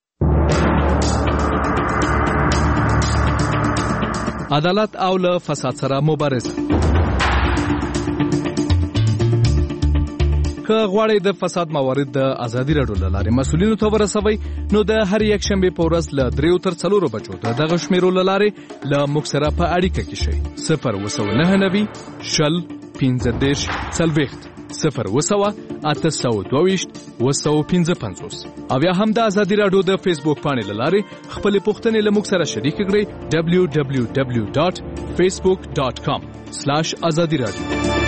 عدالت او له فساد سره مبارزه. که غواړئ د فساد موارد د ازادي راډیو له لارې مسؤلینو ته ورسوئ نو د هر یک شنبې په ورځ له 3 تر 4 بجو د دغه شمیرو له لارې له موږ سره په اړیکه کې شئ. 029 شل 15 40 0 822 255 او یا هم د ازادي راډیو د فیسبوک پاڼې له لارې خپل پوښتنې له موږ سره شریک کړئ www.facebook.com/azadi radio